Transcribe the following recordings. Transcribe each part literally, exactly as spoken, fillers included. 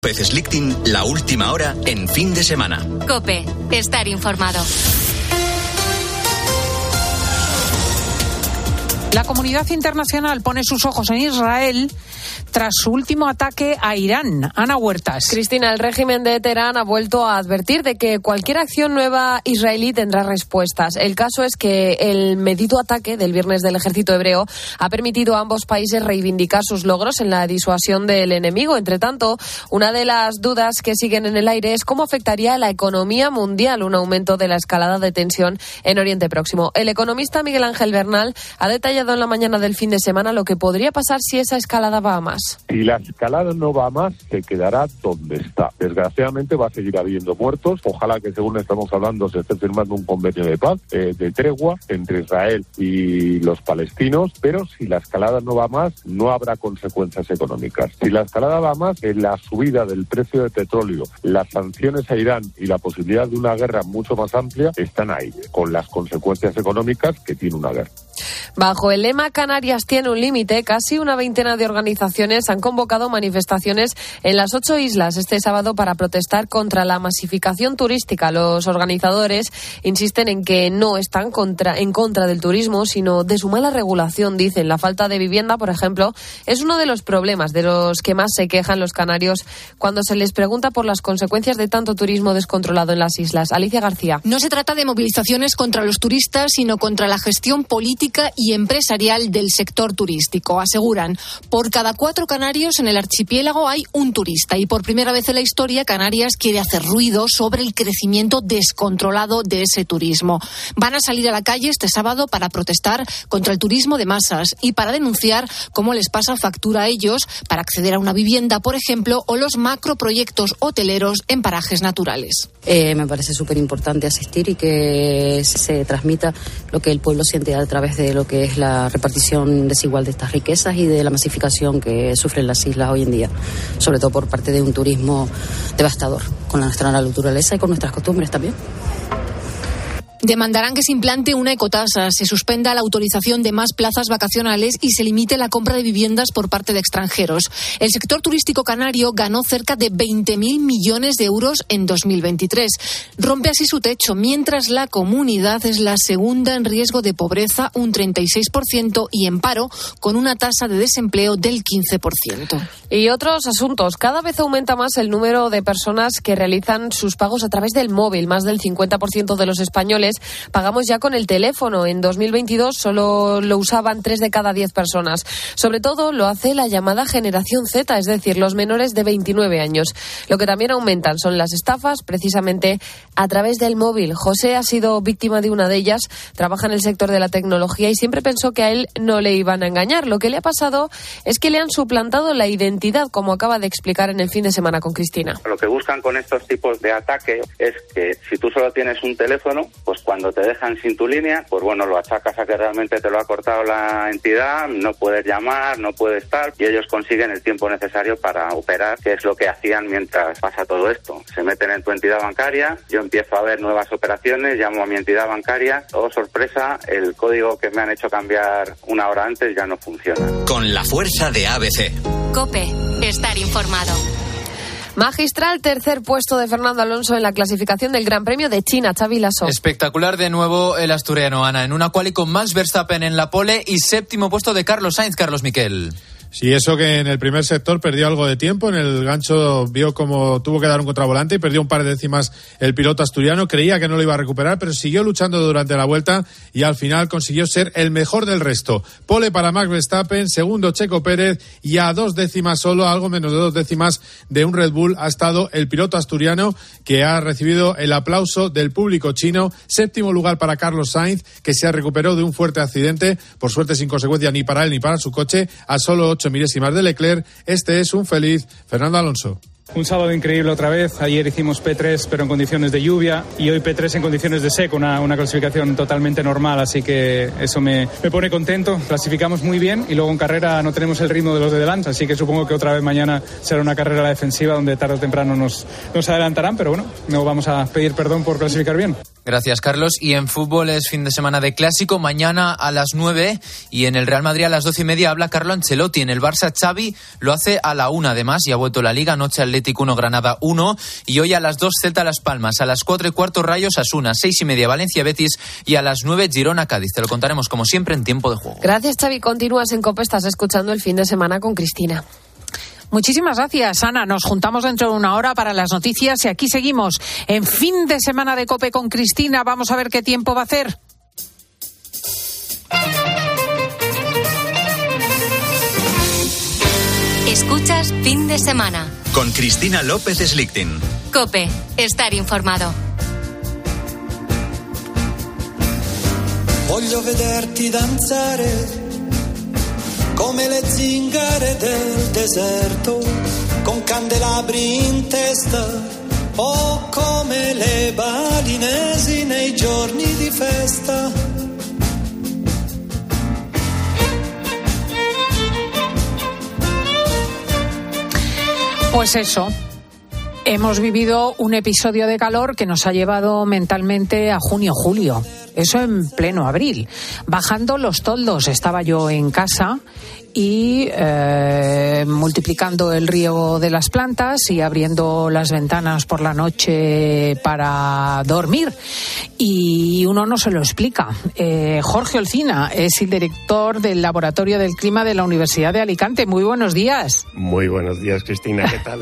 López Slichting, la última hora en fin de semana. COPE, estar informado. La comunidad internacional pone sus ojos en Israel tras su último ataque a Irán. Ana Huertas. Cristina, el régimen de Teherán ha vuelto a advertir de que cualquier acción nueva israelí tendrá respuestas. El caso es que el medido ataque del viernes del ejército hebreo ha permitido a ambos países reivindicar sus logros en la disuasión del enemigo. Entre tanto, una de las dudas que siguen en el aire es cómo afectaría a la economía mundial un aumento de la escalada de tensión en Oriente Próximo. El economista Miguel Ángel Bernal ha detallado en la mañana del fin de semana lo que podría pasar si esa escalada va a más. Si la escalada no va a más, se quedará donde está. Desgraciadamente va a seguir habiendo muertos. Ojalá que, según estamos hablando, se esté firmando un convenio de paz, eh, de tregua entre Israel y los palestinos, pero si la escalada no va a más, no habrá consecuencias económicas. Si la escalada va a más, en la subida del precio del petróleo, las sanciones a Irán y la posibilidad de una guerra mucho más amplia están ahí, con las consecuencias económicas que tiene una guerra. Bajo el lema Canarias tiene un límite, casi una veintena de organizaciones han convocado manifestaciones en las ocho islas este sábado para protestar contra la masificación turística. Los organizadores insisten en que no están contra, en contra del turismo, sino de su mala regulación. Dicen, la falta de vivienda, por ejemplo, es uno de los problemas de los que más se quejan los canarios cuando se les pregunta por las consecuencias de tanto turismo descontrolado en las islas. Alicia García. No se trata de movilizaciones contra los turistas, sino contra la gestión política y empresarial del sector turístico. Aseguran, por cada cuatro canarios en el archipiélago hay un turista y por primera vez en la historia Canarias quiere hacer ruido sobre el crecimiento descontrolado de ese turismo. Van a salir a la calle este sábado para protestar contra el turismo de masas y para denunciar cómo les pasa factura a ellos para acceder a una vivienda, por ejemplo, o los macroproyectos hoteleros en parajes naturales. Eh, me parece súper importante asistir y que se transmita lo que el pueblo siente a través de lo que es la repartición desigual de estas riquezas y de la masificación que sufren las islas hoy en día, sobre todo por parte de un turismo devastador con nuestra naturaleza y con nuestras costumbres también. Demandarán que se implante una ecotasa, se suspenda la autorización de más plazas vacacionales y se limite la compra de viviendas por parte de extranjeros. El sector turístico canario ganó cerca de veinte mil millones de euros en dos mil veintitrés. Rompe así su techo, mientras la comunidad es la segunda en riesgo de pobreza, un treinta y seis por ciento, y en paro, con una tasa de desempleo del quince por ciento. Y otros asuntos. Cada vez aumenta más el número de personas que realizan sus pagos a través del móvil. Más del cincuenta por ciento de los españoles pagamos ya con el teléfono. En dos mil veintidós solo lo usaban tres de cada diez personas. Sobre todo lo hace la llamada generación Z, es decir, los menores de veintinueve años. Lo que también aumentan son las estafas, precisamente a través del móvil. José ha sido víctima de una de ellas, trabaja en el sector de la tecnología y siempre pensó que a él no le iban a engañar. Lo que le ha pasado es que le han suplantado la identidad, como acaba de explicar en el fin de semana con Cristina. Lo que buscan con estos tipos de ataque es que si tú solo tienes un teléfono, pues cuando te dejan sin tu línea, pues bueno, lo achacas a que realmente te lo ha cortado la entidad, no puedes llamar, no puedes estar, y ellos consiguen el tiempo necesario para operar, que es lo que hacían mientras pasa todo esto. Se meten en tu entidad bancaria, yo empiezo a ver nuevas operaciones, llamo a mi entidad bancaria, oh sorpresa, el código que me han hecho cambiar una hora antes ya no funciona. Con la fuerza de A B C. COPE, estar informado. Magistral tercer puesto de Fernando Alonso en la clasificación del Gran Premio de China. Xavi Lasso. Espectacular de nuevo el asturiano, Ana, en una quali con Max Verstappen en la pole y séptimo puesto de Carlos Sainz. Carlos Miquel. Sí, eso que en el primer sector perdió algo de tiempo, en el gancho vio como tuvo que dar un contravolante y perdió un par de décimas el piloto asturiano, creía que no lo iba a recuperar, pero siguió luchando durante la vuelta y al final consiguió ser el mejor del resto. Pole para Max Verstappen, segundo Checo Pérez y a dos décimas solo, algo menos de dos décimas de un Red Bull ha estado el piloto asturiano que ha recibido el aplauso del público chino. Séptimo lugar para Carlos Sainz, que se recuperó de un fuerte accidente, por suerte sin consecuencia ni para él ni para su coche, a solo ocho milésimas de Leclerc. Este es un feliz Fernando Alonso. Un sábado increíble otra vez. Ayer hicimos P tres pero en condiciones de lluvia y hoy P tres en condiciones de seco, una, una clasificación totalmente normal, así que eso me, me pone contento. Clasificamos muy bien y luego en carrera no tenemos el ritmo de los de delante, así que supongo que otra vez mañana será una carrera a la defensiva donde tarde o temprano nos, nos adelantarán, pero bueno, no vamos a pedir perdón por clasificar bien. Gracias, Carlos. Y en fútbol es fin de semana de clásico. Mañana a las nueve y en el Real Madrid a las doce y media habla Carlo Ancelotti. En el Barça, Xavi lo hace a la una. Además, ya ha vuelto la Liga. Anoche Atlético uno, Granada uno. Y hoy a las dos, Celta Las Palmas. A las cuatro y cuarto, Rayo Osasuna. Seis y media, Valencia Betis. Y a las nueve, Girona Cádiz. Te lo contaremos como siempre en tiempo de juego. Gracias, Xavi. Continúas en COPE. Estás escuchando el fin de semana con Cristina. Muchísimas gracias, Ana. Nos juntamos dentro de una hora para las noticias y aquí seguimos en fin de semana de COPE con Cristina. Vamos a ver qué tiempo va a hacer. Escuchas fin de semana. Con Cristina López Slichting. COPE, estar informado. Voglio vederti danzare come le zingare del deserto, con candelabri in testa, o come le balinesi nei giorni di festa. Pues eso. Hemos vivido un episodio de calor que nos ha llevado mentalmente a junio-julio. Eso en pleno abril. Bajando los toldos estaba yo en casa y eh, multiplicando el riego de las plantas y abriendo las ventanas por la noche para dormir. Y uno no se lo explica. Eh, Jorge Olcina es el director del Laboratorio del Clima de la Universidad de Alicante. Muy buenos días. Muy buenos días, Cristina. ¿Qué tal?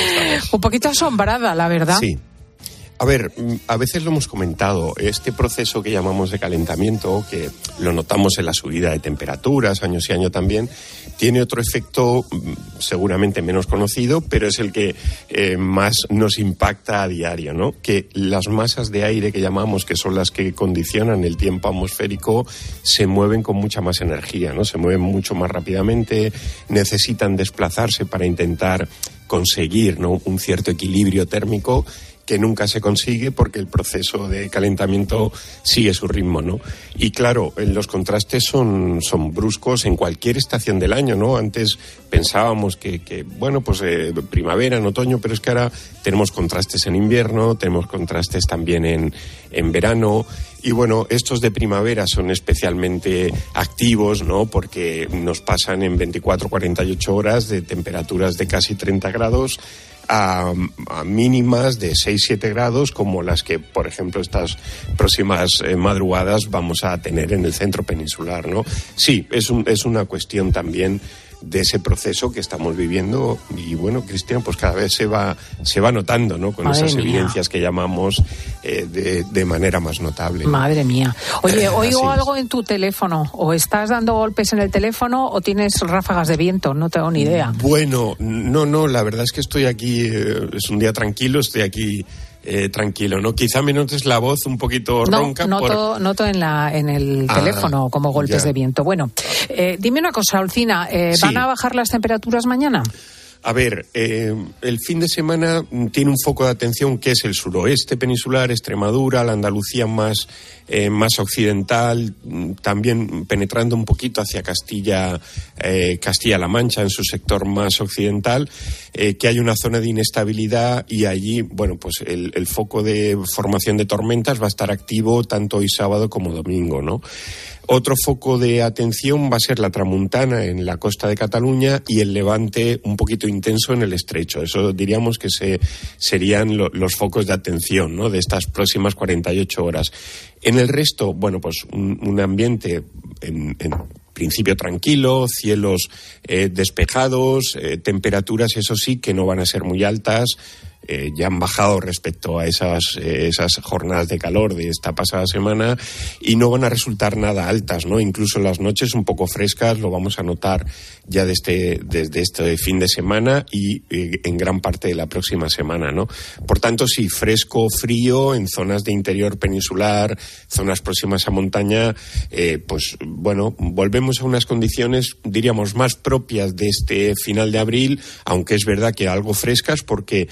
Un poquito asombrada, la verdad. Sí. A ver, a veces lo hemos comentado, este proceso que llamamos de calentamiento, que lo notamos en la subida de temperaturas, año sí año también, tiene otro efecto seguramente menos conocido, pero es el que eh, más nos impacta a diario, ¿no? Que las masas de aire que llamamos, que son las que condicionan el tiempo atmosférico, se mueven con mucha más energía, ¿no? Se mueven mucho más rápidamente, necesitan desplazarse para intentar conseguir, ¿no?, un cierto equilibrio térmico que nunca se consigue porque el proceso de calentamiento sigue su ritmo, ¿no? Y claro, los contrastes son, son bruscos en cualquier estación del año, ¿no? Antes pensábamos que, que bueno, pues eh, primavera, en otoño, pero es que ahora tenemos contrastes en invierno, tenemos contrastes también en, en verano. Y bueno, estos de primavera son especialmente activos, ¿no? Porque nos pasan en veinticuatro a cuarenta y ocho horas de temperaturas de casi treinta grados a, a mínimas de seis a siete grados, como las que, por ejemplo, estas próximas eh, madrugadas vamos a tener en el centro peninsular, ¿no? Sí, es, un, es una cuestión también de ese proceso que estamos viviendo y bueno, Cristian, pues cada vez se va se va notando, ¿no? Con Madre esas mía. evidencias que llamamos eh, de, de manera más notable. Madre mía. Oye, Eh, oigo así algo en tu teléfono. O estás dando golpes en el teléfono o tienes ráfagas de viento. No tengo ni idea. Bueno, no, no, la verdad es que estoy aquí, eh, es un día tranquilo, estoy aquí eh, tranquilo, ¿no? Quizá me notes la voz un poquito No, ronca. noto, por... noto en, la, en el Ah, teléfono como golpes ya. de viento. Bueno, eh, dime una cosa, Olcina. Eh, Sí. ¿Van a bajar las temperaturas mañana? A ver, eh, el fin de semana tiene un foco de atención que es el suroeste peninsular, Extremadura, la Andalucía más, eh, más occidental, también penetrando un poquito hacia Castilla, eh, Castilla-La Mancha en su sector más occidental, eh, que hay una zona de inestabilidad y allí, bueno, pues el, el foco de formación de tormentas va a estar activo tanto hoy sábado como domingo, ¿no? Otro foco de atención va a ser la tramuntana en la costa de Cataluña y el levante un poquito intenso en el estrecho. Eso diríamos que se, serían lo, los focos de atención, ¿no?, de estas próximas cuarenta y ocho horas. En el resto, bueno, pues un, un ambiente en, en principio tranquilo, cielos eh, despejados, eh, temperaturas, eso sí, que no van a ser muy altas. Eh, ya han bajado respecto a esas, eh, esas jornadas de calor de esta pasada semana y no van a resultar nada altas, ¿no? Incluso las noches un poco frescas lo vamos a notar ya desde, desde este fin de semana y eh, en gran parte de la próxima semana, ¿no? Por tanto, sí, fresco, frío en zonas de interior peninsular, zonas próximas a montaña, eh, pues bueno, volvemos a unas condiciones, diríamos, más propias de este final de abril, aunque es verdad que algo frescas porque eh,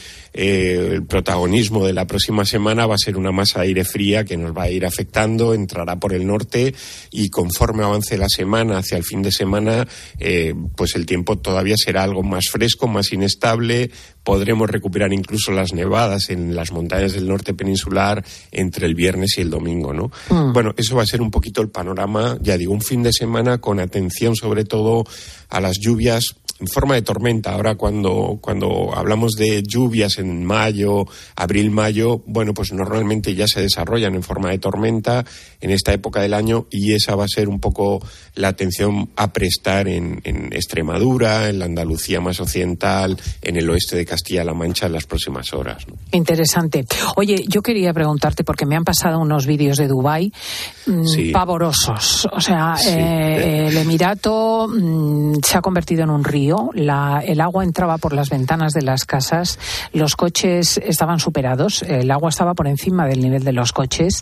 eh, el protagonismo de la próxima semana va a ser una masa de aire fría que nos va a ir afectando, entrará por el norte y conforme avance la semana, hacia el fin de semana, eh, pues el tiempo todavía será algo más fresco, más inestable. Podremos recuperar incluso las nevadas en las montañas del norte peninsular entre el viernes y el domingo, ¿no? Mm. Bueno, eso va a ser un poquito el panorama, ya digo, un fin de semana con atención sobre todo a las lluvias en forma de tormenta. Ahora cuando, cuando hablamos de lluvias en mayo, abril-mayo, bueno, pues normalmente ya se desarrollan en forma de tormenta en esta época del año y esa va a ser un poco la atención a prestar en, en Extremadura, en la Andalucía más occidental, en el oeste de Castilla-La Mancha en las próximas horas, ¿no? Interesante. Oye, yo quería preguntarte, porque me han pasado unos vídeos de Dubái mmm, sí. pavorosos. O sea, sí. eh, el Emirato mmm, se ha convertido en un río. La, el agua entraba por las ventanas de las casas, los coches estaban superados, el agua estaba por encima del nivel de los coches,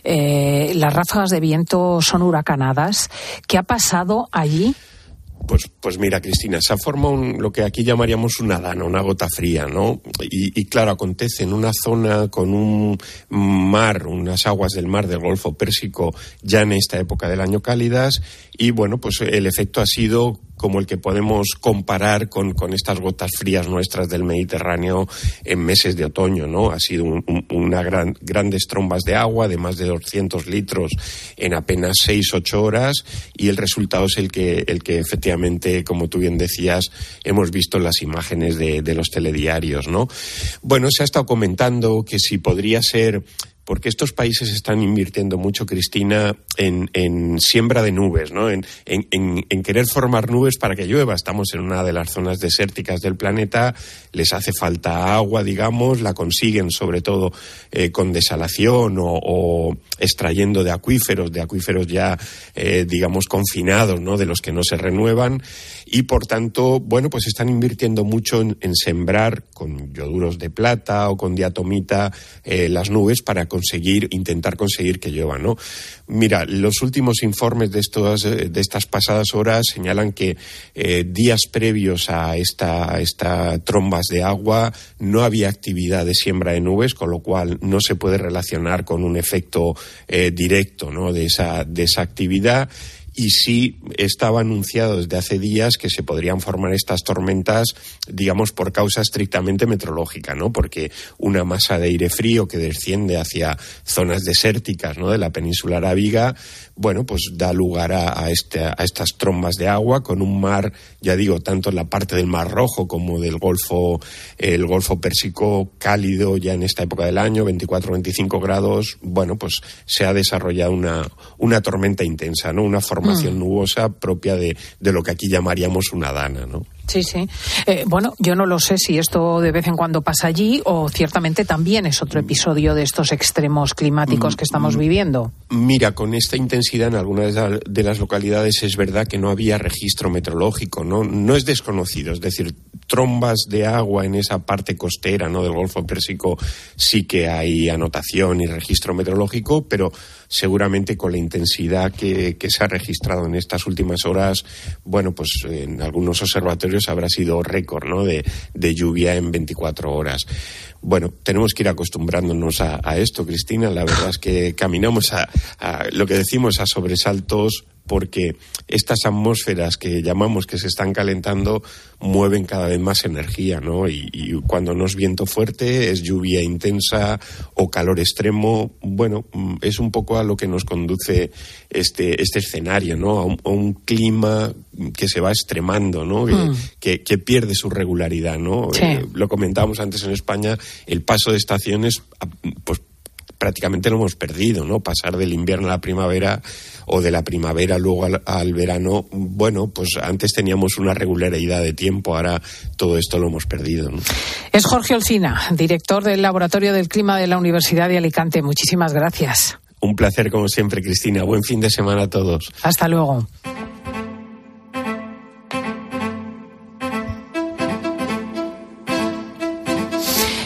eh, las ráfagas de viento son huracanadas. ¿Qué ha pasado allí? Pues, pues mira, Cristina, se ha formado un, lo que aquí llamaríamos una dana, una gota fría, ¿no? Y, y claro, acontece en una zona con un mar, unas aguas del mar del Golfo Pérsico ya en esta época del año cálidas y bueno, pues el efecto ha sido como el que podemos comparar con, con estas gotas frías nuestras del Mediterráneo en meses de otoño, ¿no? Ha sido un, un, una gran, grandes trombas de agua de más de doscientos litros en apenas seis ocho horas y el resultado es el que, el que efectivamente, como tú bien decías, hemos visto en las imágenes de, de los telediarios, ¿no? Bueno, se ha estado comentando que si podría ser... Porque estos países están invirtiendo mucho, Cristina, en, en siembra de nubes, ¿no? En, en, en, en querer formar nubes para que llueva. Estamos en una de las zonas desérticas del planeta, les hace falta agua, digamos, la consiguen sobre todo eh, con desalación o, o extrayendo de acuíferos, de acuíferos ya, eh, digamos, confinados, ¿no? De los que no se renuevan. Y, por tanto, bueno, pues están invirtiendo mucho en, en sembrar con yoduros de plata o con diatomita eh, las nubes para conseguir, intentar conseguir que llueva, ¿no? Mira, los últimos informes de, estos, de estas pasadas horas señalan que eh, días previos a esta, a esta trombas de agua no había actividad de siembra de nubes, con lo cual no se puede relacionar con un efecto eh, directo, ¿no? de esa, de esa actividad. Y sí estaba anunciado desde hace días que se podrían formar estas tormentas, digamos, por causa estrictamente meteorológica, ¿no? Porque una masa de aire frío que desciende hacia zonas desérticas, ¿no? De la península arábiga, bueno, pues da lugar a, a, este, a estas trombas de agua con un mar, ya digo, tanto en la parte del Mar Rojo como del Golfo, el Golfo Pérsico cálido ya en esta época del año, veinticuatro a veinticinco grados, bueno, pues se ha desarrollado una, una tormenta intensa, ¿no? Una formación mm. nubosa propia de, de lo que aquí llamaríamos una dana, ¿no? Sí, sí. Eh, bueno, yo no lo sé si esto de vez en cuando pasa allí o ciertamente también es otro episodio de estos extremos climáticos que estamos viviendo. Mira, con esta intensidad en algunas de las localidades es verdad que no había registro meteorológico, ¿no? No es desconocido, es decir, trombas de agua en esa parte costera, ¿no? Del Golfo Pérsico sí que hay anotación y registro meteorológico, pero seguramente con la intensidad que, que se ha registrado en estas últimas horas, bueno, pues en algunos observatorios habrá sido récord, ¿no? de, de lluvia en veinticuatro horas. Bueno, tenemos que ir acostumbrándonos a, a esto, Cristina. La verdad es que caminamos a, a lo que decimos a sobresaltos, porque estas atmósferas que llamamos que se están calentando mueven cada vez más energía, ¿no? Y, y cuando no es viento fuerte, es lluvia intensa o calor extremo, bueno, es un poco a lo que nos conduce este, este escenario, ¿no? A un, a un clima que se va extremando, ¿no? Mm. Que, que pierde su regularidad, ¿no? Sí. Eh, lo comentábamos antes en España, el paso de estaciones, pues prácticamente lo hemos perdido, ¿no? Pasar del invierno a la primavera o de la primavera luego al, al verano, bueno, pues antes teníamos una regularidad de tiempo, ahora todo esto lo hemos perdido, ¿no? Es Jorge Olcina, director del Laboratorio del Clima de la Universidad de Alicante. Muchísimas gracias. Un placer como siempre, Cristina. Buen fin de semana a todos. Hasta luego.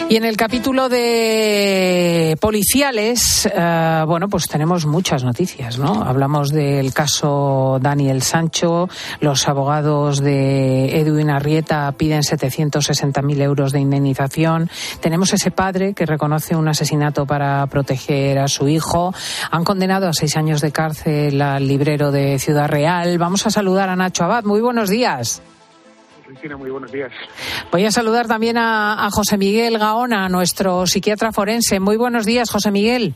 Y en el capítulo de policiales, eh, bueno, pues tenemos muchas noticias, ¿no? Hablamos del caso Daniel Sancho, los abogados de Edwin Arrieta piden setecientos sesenta mil euros de indemnización, tenemos ese padre que reconoce un asesinato para proteger a su hijo, han condenado a seis años de cárcel al librero de Ciudad Real. Vamos a saludar a Nacho Abad, muy buenos días. Cristina, muy buenos días. Voy a saludar también a, a José Miguel Gaona, nuestro psiquiatra forense. Muy buenos días, José Miguel.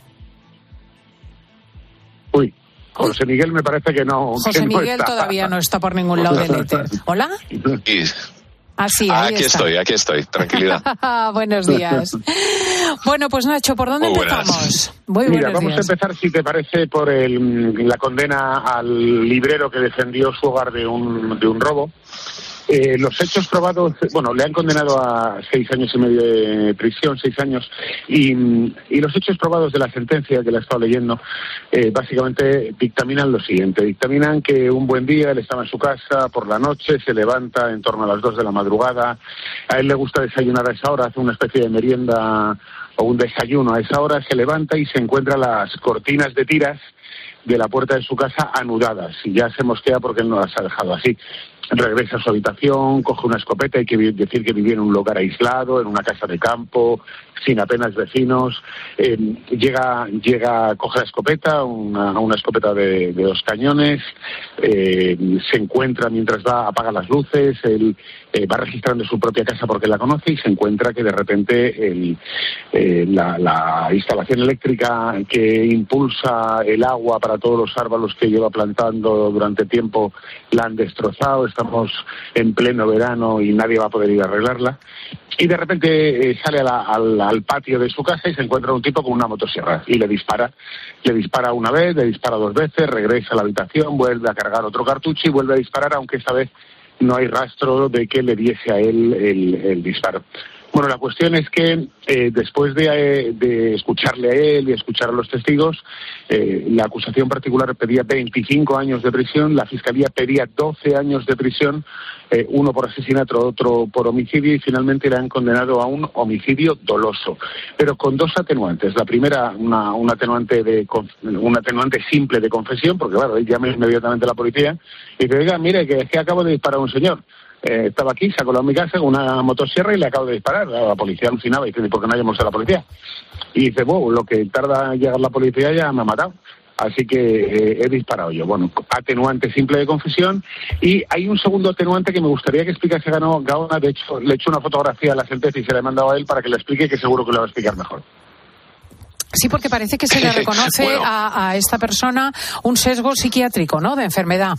Uy, José Miguel me parece que no. José que no Miguel está. todavía no está por ningún lado del éter. ¿Hola? Sí. Ah, sí, ahí aquí está. estoy, aquí estoy. Tranquilidad. Buenos días. Bueno, pues Nacho, ¿por dónde Muy empezamos? Muy Mira, buenos vamos días. a empezar, si te parece, por el, la condena al librero que defendió su hogar de un, de un robo. Eh, los hechos probados, bueno, le han condenado a seis años y medio de prisión, seis años, y, y los hechos probados de la sentencia que la he estado leyendo, eh, básicamente dictaminan lo siguiente. Dictaminan que un buen día él estaba en su casa por la noche, se levanta en torno a las dos de la madrugada, a él le gusta desayunar a esa hora, hace una especie de merienda o un desayuno a esa hora, se levanta y se encuentra las cortinas de tiras de la puerta de su casa anudadas, y ya se mosquea porque él no las ha dejado así. Regresa a su habitación, coge una escopeta, hay que decir que vivía en un lugar aislado, en una casa de campo, sin apenas vecinos, eh, llega, llega, coge la escopeta, una, una escopeta de, de dos cañones, eh, se encuentra mientras va, apaga las luces, él eh, va registrando su propia casa porque la conoce y se encuentra que de repente el, eh, la, la instalación eléctrica que impulsa el agua para todos los árboles que lleva plantando durante tiempo la han destrozado, estamos en pleno verano y nadie va a poder ir a arreglarla. Y de repente eh, sale a la, al, al patio de su casa y se encuentra un tipo con una motosierra y le dispara. Le dispara una vez, le dispara dos veces, regresa a la habitación, vuelve a cargar otro cartucho y vuelve a disparar, aunque esta vez no hay rastro de que le diese a él el, el disparo. Bueno, la cuestión es que eh, después de, eh, de escucharle a él y escuchar a los testigos, eh, la acusación particular pedía veinticinco años de prisión, la Fiscalía pedía doce años de prisión, eh, uno por asesinato, otro por homicidio, y finalmente le han condenado a un homicidio doloso, pero con dos atenuantes. La primera, una, una, atenuante, de, una atenuante simple de confesión, porque claro, él llama inmediatamente a la policía y dice, oiga, mire, que es que acabo de disparar a un señor. Eh, estaba aquí, se ha colado en mi casa con una motosierra y le acabo de disparar. La policía alucinaba y dice, ¿por qué no llamamos a la policía? Y dice, wow, lo que tarda en llegar la policía ya me ha matado. Así que eh, he disparado yo. Bueno, atenuante simple de confesión. Y hay un segundo atenuante que me gustaría que explicase Gaona. De hecho, le he hecho una fotografía a la sentencia y se la he mandado a él para que le explique, que seguro que lo va a explicar mejor. Sí, porque parece que se le reconoce bueno. a, a esta persona un sesgo psiquiátrico, ¿no?, de enfermedad.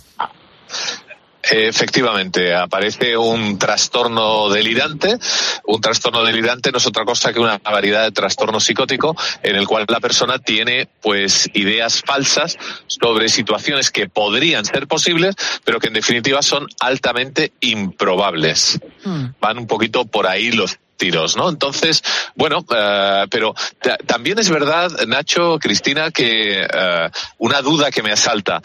Efectivamente, aparece un trastorno delirante. Un trastorno delirante no es otra cosa que una variedad de trastorno psicótico en el cual la persona tiene pues ideas falsas sobre situaciones que podrían ser posibles, pero que en definitiva son altamente improbables. Mm. Van un poquito por ahí los tiros, ¿no? Entonces, bueno, uh, pero t- también es verdad, Nacho, Cristina, que uh, una duda que me asalta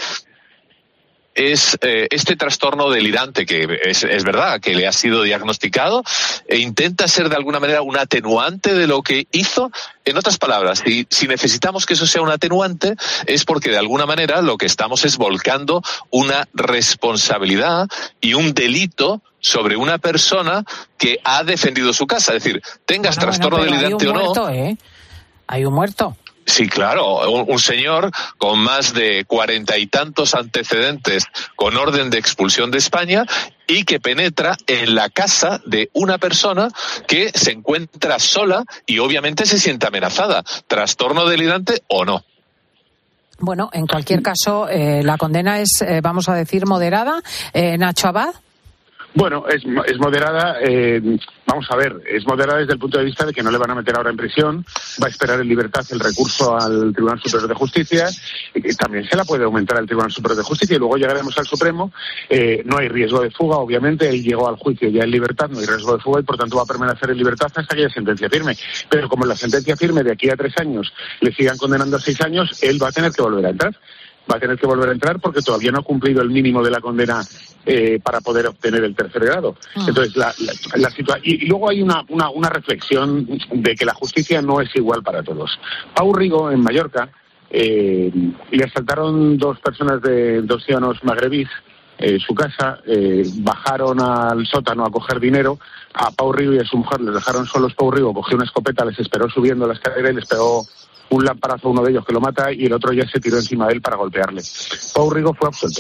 es eh, este trastorno delirante, que es, es verdad que le ha sido diagnosticado, e intenta ser de alguna manera un atenuante de lo que hizo. En otras palabras, si, si necesitamos que eso sea un atenuante, es porque de alguna manera lo que estamos es volcando una responsabilidad y un delito sobre una persona que ha defendido su casa. Es decir, tengas bueno, trastorno bueno, delirante hay un o no. Muerto, ¿eh? Hay un muerto. Sí, claro, un, un señor con más de cuarenta y tantos antecedentes con orden de expulsión de España y que penetra en la casa de una persona que se encuentra sola y obviamente se siente amenazada. ¿Trastorno delirante o no? Bueno, en cualquier caso, eh, la condena es, eh, vamos a decir, moderada. Eh, Nacho Abad. Bueno, es, es moderada, eh, vamos a ver, es moderada desde el punto de vista de que no le van a meter ahora en prisión, va a esperar en libertad el recurso al Tribunal Superior de Justicia, y también se la puede aumentar al Tribunal Superior de Justicia y luego llegaremos al Supremo. Eh, no hay riesgo de fuga, obviamente, él llegó al juicio ya en libertad, no hay riesgo de fuga y por tanto va a permanecer en libertad hasta que haya sentencia firme. Pero como en la sentencia firme de aquí a tres años le sigan condenando a seis años, él va a tener que volver a entrar. va a tener que volver a entrar porque todavía no ha cumplido el mínimo de la condena eh, para poder obtener el tercer grado. Ah. Entonces, la, la, la situa- y, y luego hay una, una, una reflexión de que la justicia no es igual para todos. Pau Rigo, en Mallorca, eh, le asaltaron dos personas de dos ciudadanos magrebíes eh, su casa, eh, bajaron al sótano a coger dinero. A Pau Rigo y a su mujer les dejaron solos. Pau Rigo cogió una escopeta, les esperó subiendo la escalera y les pegó un lamparazo a uno de ellos que lo mata y el otro ya se tiró encima de él para golpearle. Pau Rigo fue absuelto.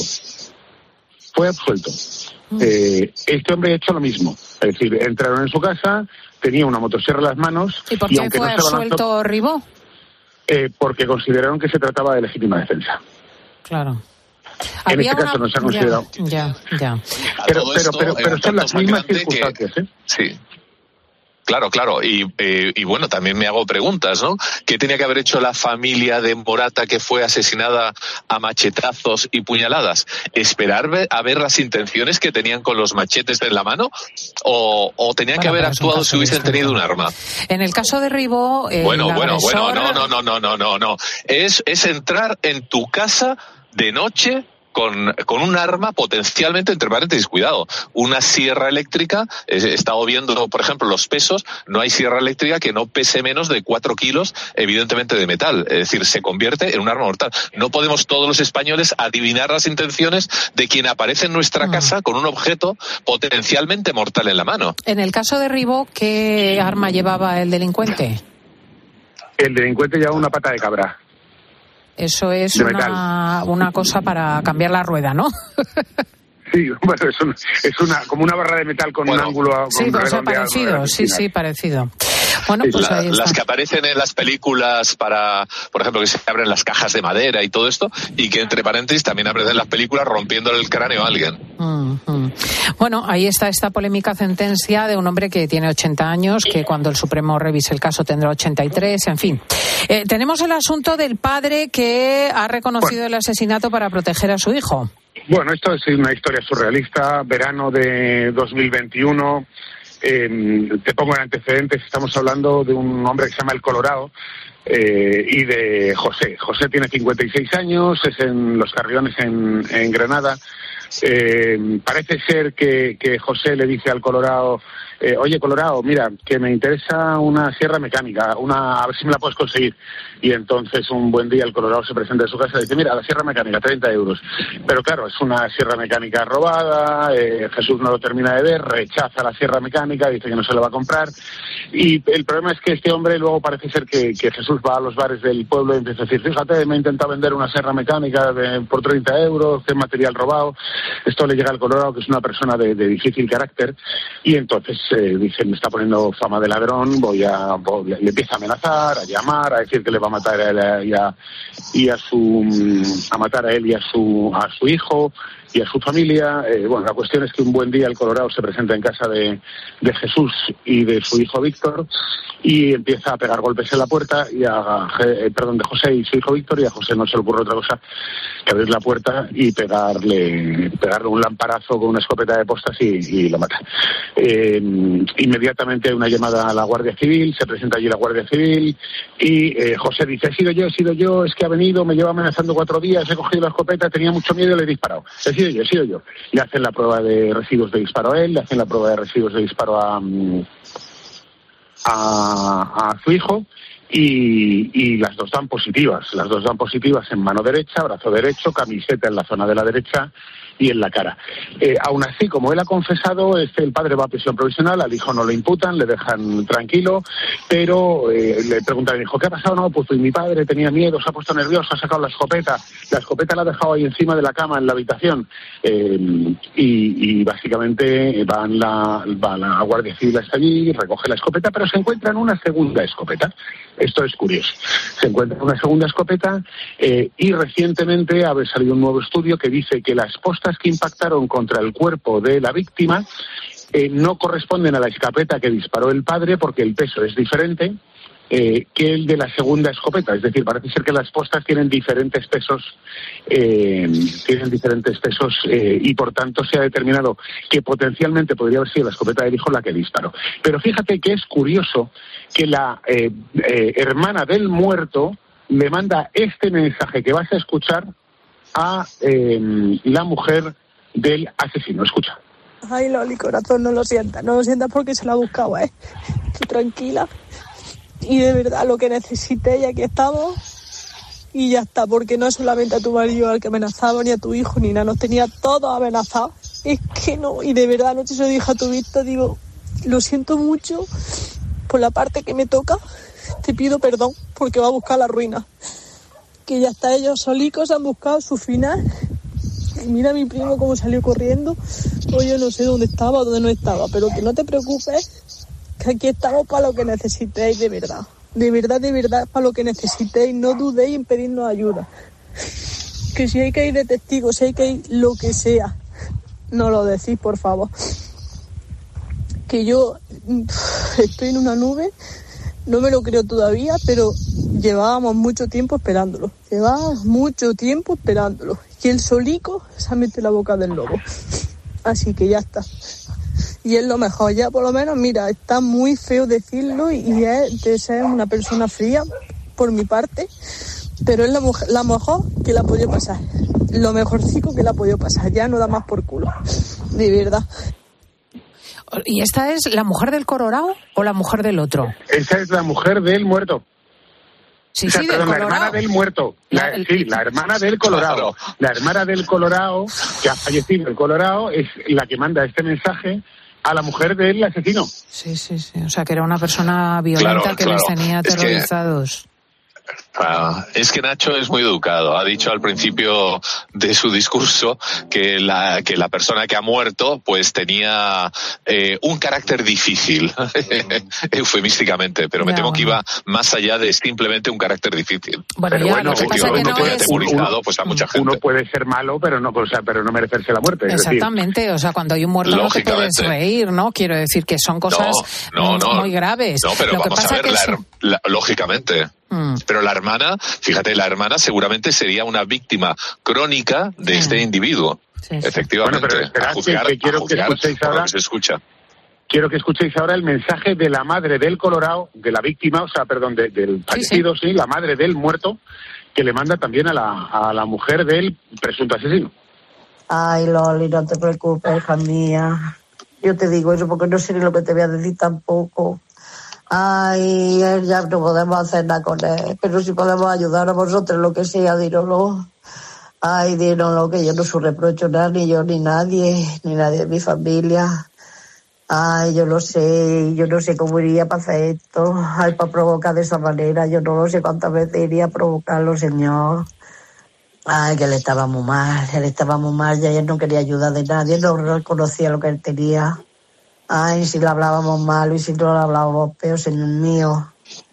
Fue absuelto. Mm. Eh, este hombre ha hecho lo mismo. Es decir, entraron en su casa, tenía una motosierra en las manos. ¿Y por qué y fue no absuelto Ribó? Eh, porque consideraron que se trataba de legítima defensa. Claro. En Había este una... caso no se ha considerado. Ya, ya. ya. Pero, pero, pero, pero son las mismas circunstancias, que... ¿eh? Sí. Claro, claro. Y, eh, y bueno, también me hago preguntas, ¿no? ¿Qué tenía que haber hecho la familia de Morata que fue asesinada a machetazos y puñaladas? ¿Esperar a ver las intenciones que tenían con los machetes en la mano? ¿O, o tenían bueno, que haber actuado si hubiesen tenido un arma? En el caso de Ribó... Eh, bueno, bueno, agresor... bueno, no, no, no, no, no, no. Es, es entrar en tu casa de noche... Con, con un arma potencialmente, entre paréntesis, cuidado, una sierra eléctrica, he estado viendo, por ejemplo, los pesos, no hay sierra eléctrica que no pese menos de cuatro kilos, evidentemente de metal, es decir, se convierte en un arma mortal. No podemos todos los españoles adivinar las intenciones de quien aparece en nuestra casa con un objeto potencialmente mortal en la mano. En el caso de Ribó, ¿qué arma llevaba el delincuente? El delincuente llevaba una pata de cabra. Eso es una, una cosa para cambiar la rueda, ¿no? Sí, bueno, es, un, es una como una barra de metal con bueno, un ángulo... Con sí, o sea, parecido, sí, sí, parecido. Bueno, pues la, ahí está. Las que aparecen en las películas para, por ejemplo, que se abren las cajas de madera y todo esto, y que entre paréntesis también aparecen en las películas rompiéndole el cráneo a alguien. Mm-hmm. Bueno, ahí está esta polémica sentencia de un hombre que tiene ochenta años, que cuando el Supremo revise el caso tendrá ochenta y tres, en fin. Eh, tenemos el asunto del padre que ha reconocido bueno. el asesinato para proteger a su hijo. Bueno, esto es una historia surrealista, verano de dos mil veintiuno. Eh, te pongo en antecedentes, estamos hablando de un hombre que se llama El Colorado eh, y de José. José tiene cincuenta y seis años, es en Los Carriones en, en Granada. Eh, parece ser que, que José le dice al Colorado, eh, oye Colorado, mira, que me interesa una sierra mecánica, una a ver si me la puedes conseguir. Y entonces un buen día el Colorado se presenta en su casa y dice, mira, la sierra mecánica, treinta euros. Pero claro, es una sierra mecánica robada, eh, Jesús no lo termina de ver, rechaza la sierra mecánica, dice que no se la va a comprar. Y el problema es que este hombre luego parece ser que, que Jesús va a los bares del pueblo y empieza a decir, fíjate, me ha intentado vender una sierra mecánica de, por treinta euros, que es material robado. Esto le llega al Colorado, que es una persona de, de difícil carácter, y entonces eh, dice, me está poniendo fama de ladrón, voy a, voy a... Le empieza a amenazar, a llamar, a decir que le va a matar a él y a, y a su... a matar a él y a su, a su hijo y a su familia. Eh, bueno, la cuestión es que un buen día el Colorado se presenta en casa de, de Jesús y de su hijo Víctor y empieza a pegar golpes en la puerta y a, eh, perdón, de José y su hijo Víctor, y a José no se le ocurre otra cosa que abrir la puerta y pegarle, pegarle un lamparazo con una escopeta de postas y, y lo mata. Eh, inmediatamente hay una llamada a la Guardia Civil, se presenta allí la Guardia Civil y eh, José dice, he sido yo, he sido yo, es que ha venido, me lleva amenazando cuatro días, he cogido la escopeta, tenía mucho miedo y le he disparado. He sido yo, he sido yo. Le hacen la prueba de residuos de disparo a él, le hacen la prueba de residuos de disparo a, a, a su hijo y, y las dos dan positivas. Las dos dan positivas en mano derecha, brazo derecho, camiseta en la zona de la derecha y en la cara. Eh, aún así, como él ha confesado, este, el padre va a prisión provisional, al hijo no le imputan, le dejan tranquilo, pero eh, le preguntan al hijo, ¿qué ha pasado? No, pues, pues mi padre tenía miedo, se ha puesto nervioso, ha sacado la escopeta, la escopeta la ha dejado ahí encima de la cama en la habitación, eh, y, y básicamente van la, va la Guardia Civil hasta allí, recoge la escopeta, pero se encuentran una segunda escopeta. Esto es curioso. Se encuentra una segunda escopeta eh, y recientemente ha salido un nuevo estudio que dice que las postas que impactaron contra el cuerpo de la víctima eh, no corresponden a la escopeta que disparó el padre porque el peso es diferente eh, que el de la segunda escopeta. Es decir, parece ser que las postas tienen diferentes pesos eh, tienen diferentes pesos eh, y por tanto se ha determinado que potencialmente podría haber sido la escopeta del hijo la que disparó. Pero fíjate que es curioso que la eh, eh, hermana del muerto le manda este mensaje que vas a escuchar a eh, la mujer del asesino. Escucha. Ay, Loli, corazón, no lo sientas, no lo sientas porque se la buscaba, ¿eh? Tú tranquila. Y de verdad, lo que necesité, y aquí estamos. Y ya está, porque no es solamente a tu marido al que amenazaba, ni a tu hijo, ni nada, nos tenía todos amenazados. Es que no, y de verdad, anoche se lo dije a tu Víctor, digo, lo siento mucho por la parte que me toca, te pido perdón, porque va a buscar la ruina. Que ya está, ellos solicos han buscado su final. Y mira a mi primo cómo salió corriendo. Pues yo no sé dónde estaba o dónde no estaba, pero que no te preocupes, que aquí estamos para lo que necesitéis, de verdad. De verdad, de verdad, para lo que necesitéis. No dudéis en pedirnos ayuda. Que si hay que ir de testigo, si hay que ir lo que sea, no lo decís, por favor. Que yo estoy en una nube, no me lo creo todavía, pero llevábamos mucho tiempo esperándolo. Llevábamos mucho tiempo esperándolo. Y el solico se ha metido en la boca del lobo. Así que ya está. Y es lo mejor, ya por lo menos, mira, está muy feo decirlo y es de ser una persona fría, por mi parte, pero es la, mujer, la mejor que la ha podido pasar. Lo mejorcico que la ha podido pasar, ya no da más por culo, de verdad. ¿Y esta es la mujer del Colorado o la mujer del otro? Esa es la mujer del muerto. Sí, o sea, sí, perdón, del la hermana del muerto. La, el... Sí, la hermana del Colorado. La hermana del Colorado, que ha fallecido el Colorado, es la que manda este mensaje a la mujer del asesino. Sí, sí, sí. O sea, que era una persona violenta claro, que claro. les tenía aterrorizados. Es que... Ah, es que Nacho es muy educado. Ha dicho al principio de su discurso que la que la persona que ha muerto pues tenía eh, un carácter difícil, eufemísticamente, pero me ya, temo bueno. que iba más allá de simplemente un carácter difícil. Bueno, pero ya, bueno, lo que pasa que no puede es... uno, pues a mucha gente. Uno puede ser malo, pero no, o sea, pero no merecerse la muerte. Exactamente, es decir, o sea, cuando hay un muerto no te puedes reír, ¿no? Quiero decir que son cosas no, no, no, muy graves. No, pero lo vamos que pasa a ver, que la, es... la, lógicamente. Mm. Pero la hermana, fíjate, la hermana seguramente sería una víctima crónica de sí. este individuo. Sí, sí. Efectivamente. Bueno, pero esperad, a juzgar, que, que quiero a juzgar que escuchéis ahora, que se escucha. Quiero que escuchéis ahora el mensaje de la madre del Colorado, de la víctima, o sea, perdón, de, del fallecido, sí, sí. sí, la madre del muerto, que le manda también a la, a la mujer del presunto asesino. Ay, Loli, no te preocupes, hija mía. Yo te digo eso porque no sé ni lo que te voy a decir tampoco. Ay, ya no podemos hacer nada con él, pero si podemos ayudar a vosotros, lo que sea, dínoslo. Ay, dínoslo, que yo no os reprocho nada, ni yo, ni nadie, ni nadie de mi familia. Ay, yo lo sé, yo no sé cómo iría para hacer esto. Ay, para provocar de esa manera, yo no lo sé cuántas veces iría a provocarlo, señor. Ay, que él estaba muy mal, él estaba muy mal, ya él no quería ayudar de nadie, no reconocía lo que él tenía. Ay, si le hablábamos mal y si no le hablábamos peor, señor mío.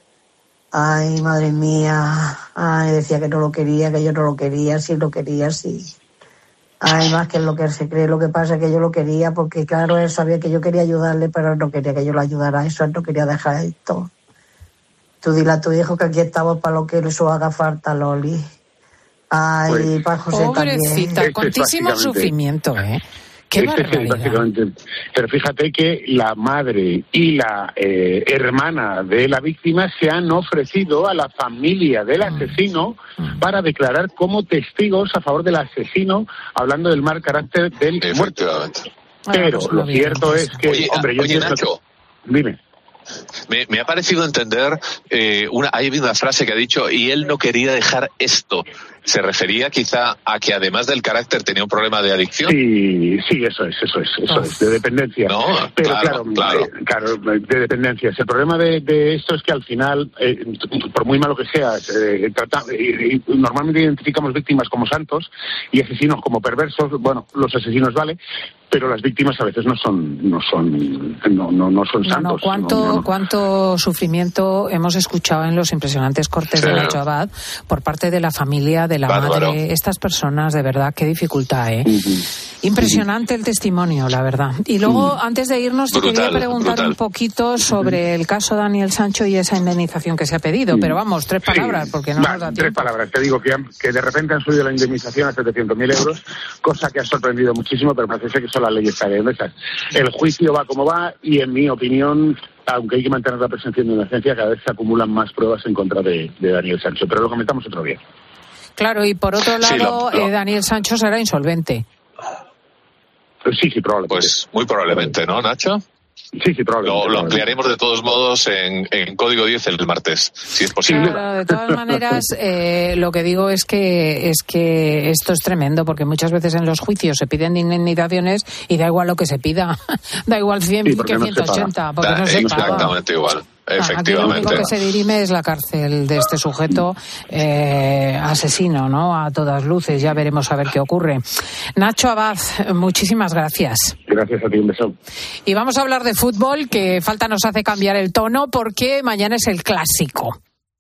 Ay, madre mía. Ay, decía que no lo quería, que yo no lo quería, sí lo quería, sí. Ay, más que lo que él se cree, lo que pasa es que yo lo quería porque, claro, él sabía que yo quería ayudarle, pero él no quería que yo lo ayudara, eso él no quería dejar esto. Tú dile a tu hijo que aquí estamos para lo que eso haga falta, Loli. Ay, pues, para José pobrecita, también. Contísimo sufrimiento, ¿eh? Qué este es básicamente. Pero fíjate que la madre y la eh, hermana de la víctima se han ofrecido a la familia del asesino mm. para declarar como testigos a favor del asesino, hablando del mal carácter del muerto. Pero pues lo cierto es que, oye, hombre, yo oye, Nacho, que... Dime. Me, me ha parecido entender, eh, una, hay una frase que ha dicho, y él no quería dejar esto. ¿Se refería quizá a que además del carácter tenía un problema de adicción? Sí, sí, eso es, eso es, eso oh. es, de dependencia. No, pero claro, claro, claro. Eh, claro de dependencias. El problema de, de esto es que al final, eh, por muy malo que sea, eh, trata, eh, normalmente identificamos víctimas como santos y asesinos como perversos. Bueno, los asesinos vale, pero las víctimas a veces no son, no son, no, no, no son santos. No, no, ¿cuánto, no, no. cuánto sufrimiento hemos escuchado en los impresionantes cortes sí. de Nacho Abad por parte de la familia, de la Bárbaro. madre, estas personas, de verdad, qué dificultad, ¿eh? Uh-huh. Impresionante uh-huh. el testimonio, la verdad. Y luego, uh-huh. antes de irnos, te brutal, quería preguntar brutal. un poquito sobre uh-huh. el caso Daniel Sancho y esa indemnización que se ha pedido, uh-huh. pero vamos, tres palabras, sí. porque no Va, nos da tres tiempo. palabras, te digo que, han, que de repente han subido la indemnización a setecientos mil euros, cosa que ha sorprendido muchísimo, pero parece que son las leyes tailandesas. El juicio va como va y, en mi opinión, aunque hay que mantener la presunción de inocencia, cada vez se acumulan más pruebas en contra de, de Daniel Sancho, pero lo comentamos otro día. Claro, y por otro lado, Sí, lo- lo- eh, Daniel Sancho será insolvente. Sí, sí, probablemente. Pues muy probablemente, ¿no, Nacho? Sí, sí, probablemente. Lo, lo ampliaremos de todos modos en, en Código diez el martes, si es posible. Claro, de todas maneras, eh, lo que digo es que es que esto es tremendo, porque muchas veces en los juicios se piden indemnizaciones y da igual lo que se pida, da igual cien Sí, que porque no se ciento ochenta, porque Da no se paga. exactamente igual, Ah, aquí lo efectivamente. único que se dirime es la cárcel de este sujeto eh, asesino, ¿no? A todas luces, ya veremos a ver qué ocurre. Nacho Abad, muchísimas gracias. Gracias a ti, un beso. Y vamos a hablar de fútbol, que falta nos hace cambiar el tono, porque mañana es el clásico.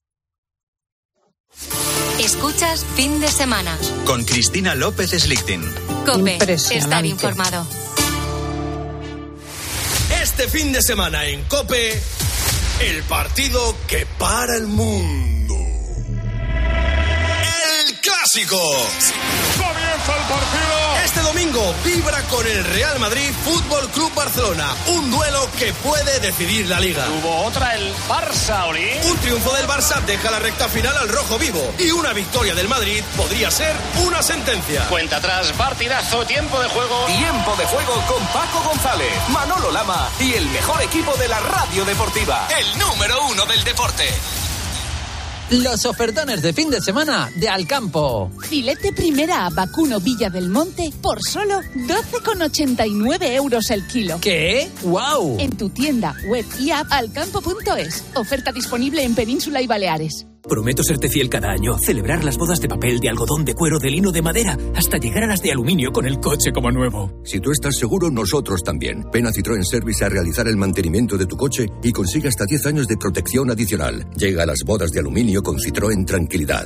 Escuchas Fin de Semana. Con Cristina López Slichting. COPE. Impresionante. Estar informado. Este fin de semana en COPE, el partido que para el mundo. El clásico. Comienza el partido. Este domingo vibra con el Real Madrid Fútbol Club Barcelona. Un duelo que puede decidir la Liga. Tuvo otra el Barça, Oli. Un triunfo del Barça deja la recta final al rojo vivo. Y una victoria del Madrid podría ser una sentencia. Cuenta atrás, partidazo, tiempo de juego. Tiempo de juego con Paco González, Manolo Lama y el mejor equipo de la radio deportiva. El número uno del deporte. Los ofertones de fin de semana de Alcampo. Filete primera a vacuno Villa del Monte por solo doce con ochenta y nueve euros el kilo. ¿Qué? ¡Guau! En tu tienda, web y app alcampo punto es. Oferta disponible en Península y Baleares. Prometo serte fiel cada año, celebrar las bodas de papel, de algodón, de cuero, de lino, de madera, hasta llegar a las de aluminio con el coche como nuevo. Si tú estás seguro, nosotros también. Ven a Citroën Service a realizar el mantenimiento de tu coche y consigue hasta diez años de protección adicional. Llega a las bodas de aluminio con Citroën Tranquilidad.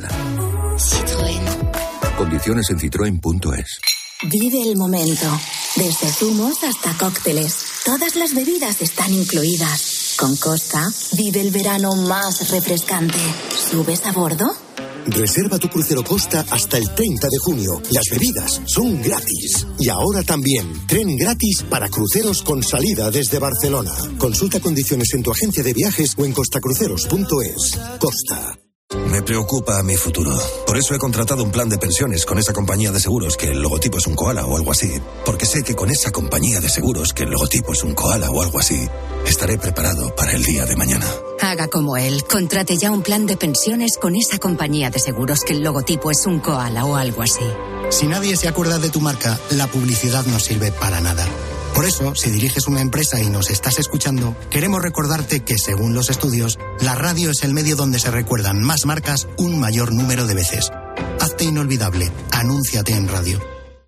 Citroën. Condiciones en citroen punto es. Vive el momento. Desde zumos hasta cócteles. Todas las bebidas están incluidas. Con Costa, vive el verano más refrescante. ¿Subes a bordo? Reserva tu crucero Costa hasta el treinta de junio. Las bebidas son gratis. Y ahora también, tren gratis para cruceros con salida desde Barcelona. Consulta condiciones en tu agencia de viajes o en costacruceros punto es. Costa. Me preocupa mi futuro. Por eso he contratado un plan de pensiones con esa compañía de seguros que el logotipo es un koala o algo así. Porque sé que con esa compañía de seguros que el logotipo es un koala o algo así, estaré preparado para el día de mañana. Haga como él. Contrate ya un plan de pensiones con esa compañía de seguros que el logotipo es un koala o algo así. Si nadie se acuerda de tu marca, la publicidad no sirve para nada. Por eso, si diriges una empresa y nos estás escuchando, queremos recordarte que, según los estudios, la radio es el medio donde se recuerdan más marcas un mayor número de veces. Hazte inolvidable. Anúnciate en radio.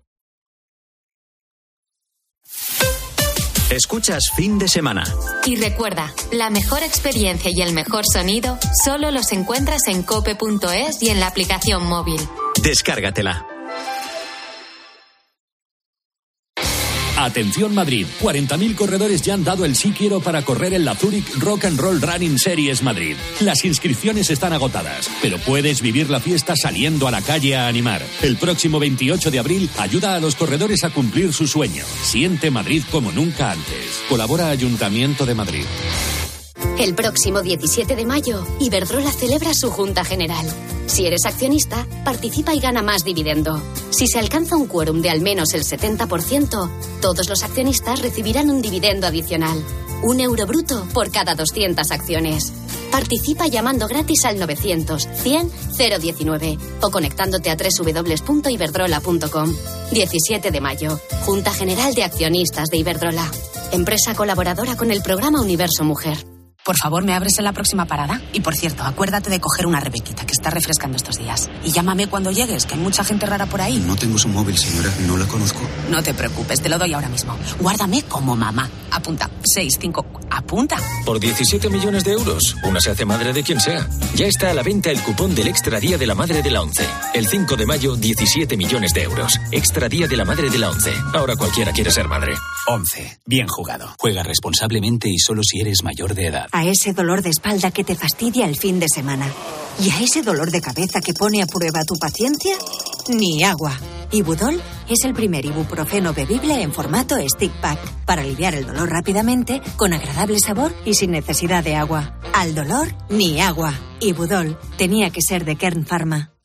Escuchas Fin de Semana. Y recuerda, la mejor experiencia y el mejor sonido solo los encuentras en cope punto es y en la aplicación móvil. Descárgatela. Atención Madrid, cuarenta mil corredores ya han dado el sí quiero para correr en la Zurich Rock and Roll Running Series Madrid. Las inscripciones están agotadas, pero puedes vivir la fiesta saliendo a la calle a animar. El próximo veintiocho de abril ayuda a los corredores a cumplir su sueño. Siente Madrid como nunca antes. Colabora Ayuntamiento de Madrid. El próximo diecisiete de mayo, Iberdrola celebra su Junta General. Si eres accionista, participa y gana más dividendo. Si se alcanza un quórum de al menos el setenta por ciento, todos los accionistas recibirán un dividendo adicional. Un euro bruto por cada doscientas acciones. Participa llamando gratis al novecientos cien cero diecinueve o conectándote a doble u doble u doble u punto iberdrola punto com. diecisiete de mayo, Junta General de Accionistas de Iberdrola. Empresa colaboradora con el programa Universo Mujer. Por favor, ¿me abres en la próxima parada? Y por cierto, acuérdate de coger una Rebequita, que está refrescando estos días. Y llámame cuando llegues, que hay mucha gente rara por ahí. No tengo su móvil, señora. No la conozco. No te preocupes, te lo doy ahora mismo. Guárdame como mamá. Apunta. seis cinco. Apunta. Por diecisiete millones de euros, una se hace madre de quien sea. Ya está a la venta el cupón del Extra Día de la Madre de la ONCE. El cinco de mayo, diecisiete millones de euros. Extra Día de la Madre de la ONCE. Ahora cualquiera quiere ser madre. ONCE. Bien jugado. Juega responsablemente y solo si eres mayor de edad. A ese dolor de espalda que te fastidia el fin de semana. ¿Y a ese dolor de cabeza que pone a prueba tu paciencia? Ni agua. Ibudol es el primer ibuprofeno bebible en formato stick pack para aliviar el dolor rápidamente, con agradable sabor y sin necesidad de agua. Al dolor, ni agua. Ibudol tenía que ser de Kern Pharma.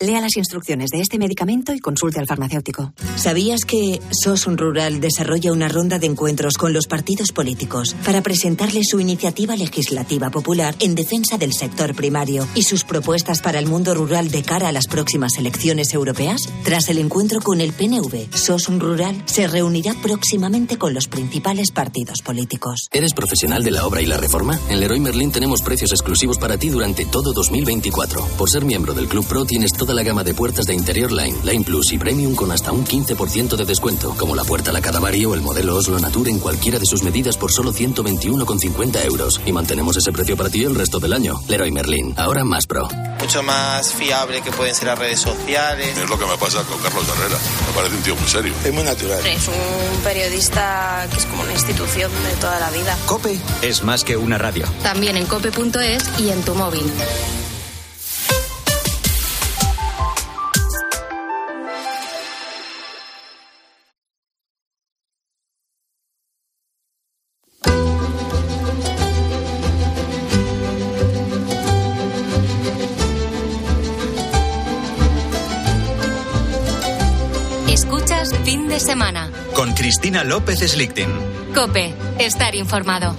Lea las instrucciones de este medicamento y consulte al farmacéutico. ¿Sabías que Sosun Rural desarrolla una ronda de encuentros con los partidos políticos para presentarles su iniciativa legislativa popular en defensa del sector primario y sus propuestas para el mundo rural de cara a las próximas elecciones europeas? Tras el encuentro con el P N V, Sosun Rural se reunirá próximamente con los principales partidos políticos. ¿Eres profesional de la obra y la reforma? En Leroy Merlin tenemos precios exclusivos para ti durante todo dos mil veinticuatro. Por ser miembro del Club Pro tienes toda la gama de puertas de interior Line, Line Plus y Premium con hasta un quince por ciento de descuento, como la puerta La Cadavario o el modelo Oslo Nature en cualquiera de sus medidas por solo ciento veintiuno con cincuenta euros. Y mantenemos ese precio para ti el resto del año. Leroy Merlin, ahora más pro. Mucho más fiable que pueden ser las redes sociales. Es lo que me pasa con Carlos Herrera. Me parece un tío muy serio. Es muy natural. Es un periodista que es como una institución de toda la vida. COPE es más que una radio. También en cope punto es y en tu móvil. Escuchas Fin de Semana con Cristina López Slichting. COPE, estar informado.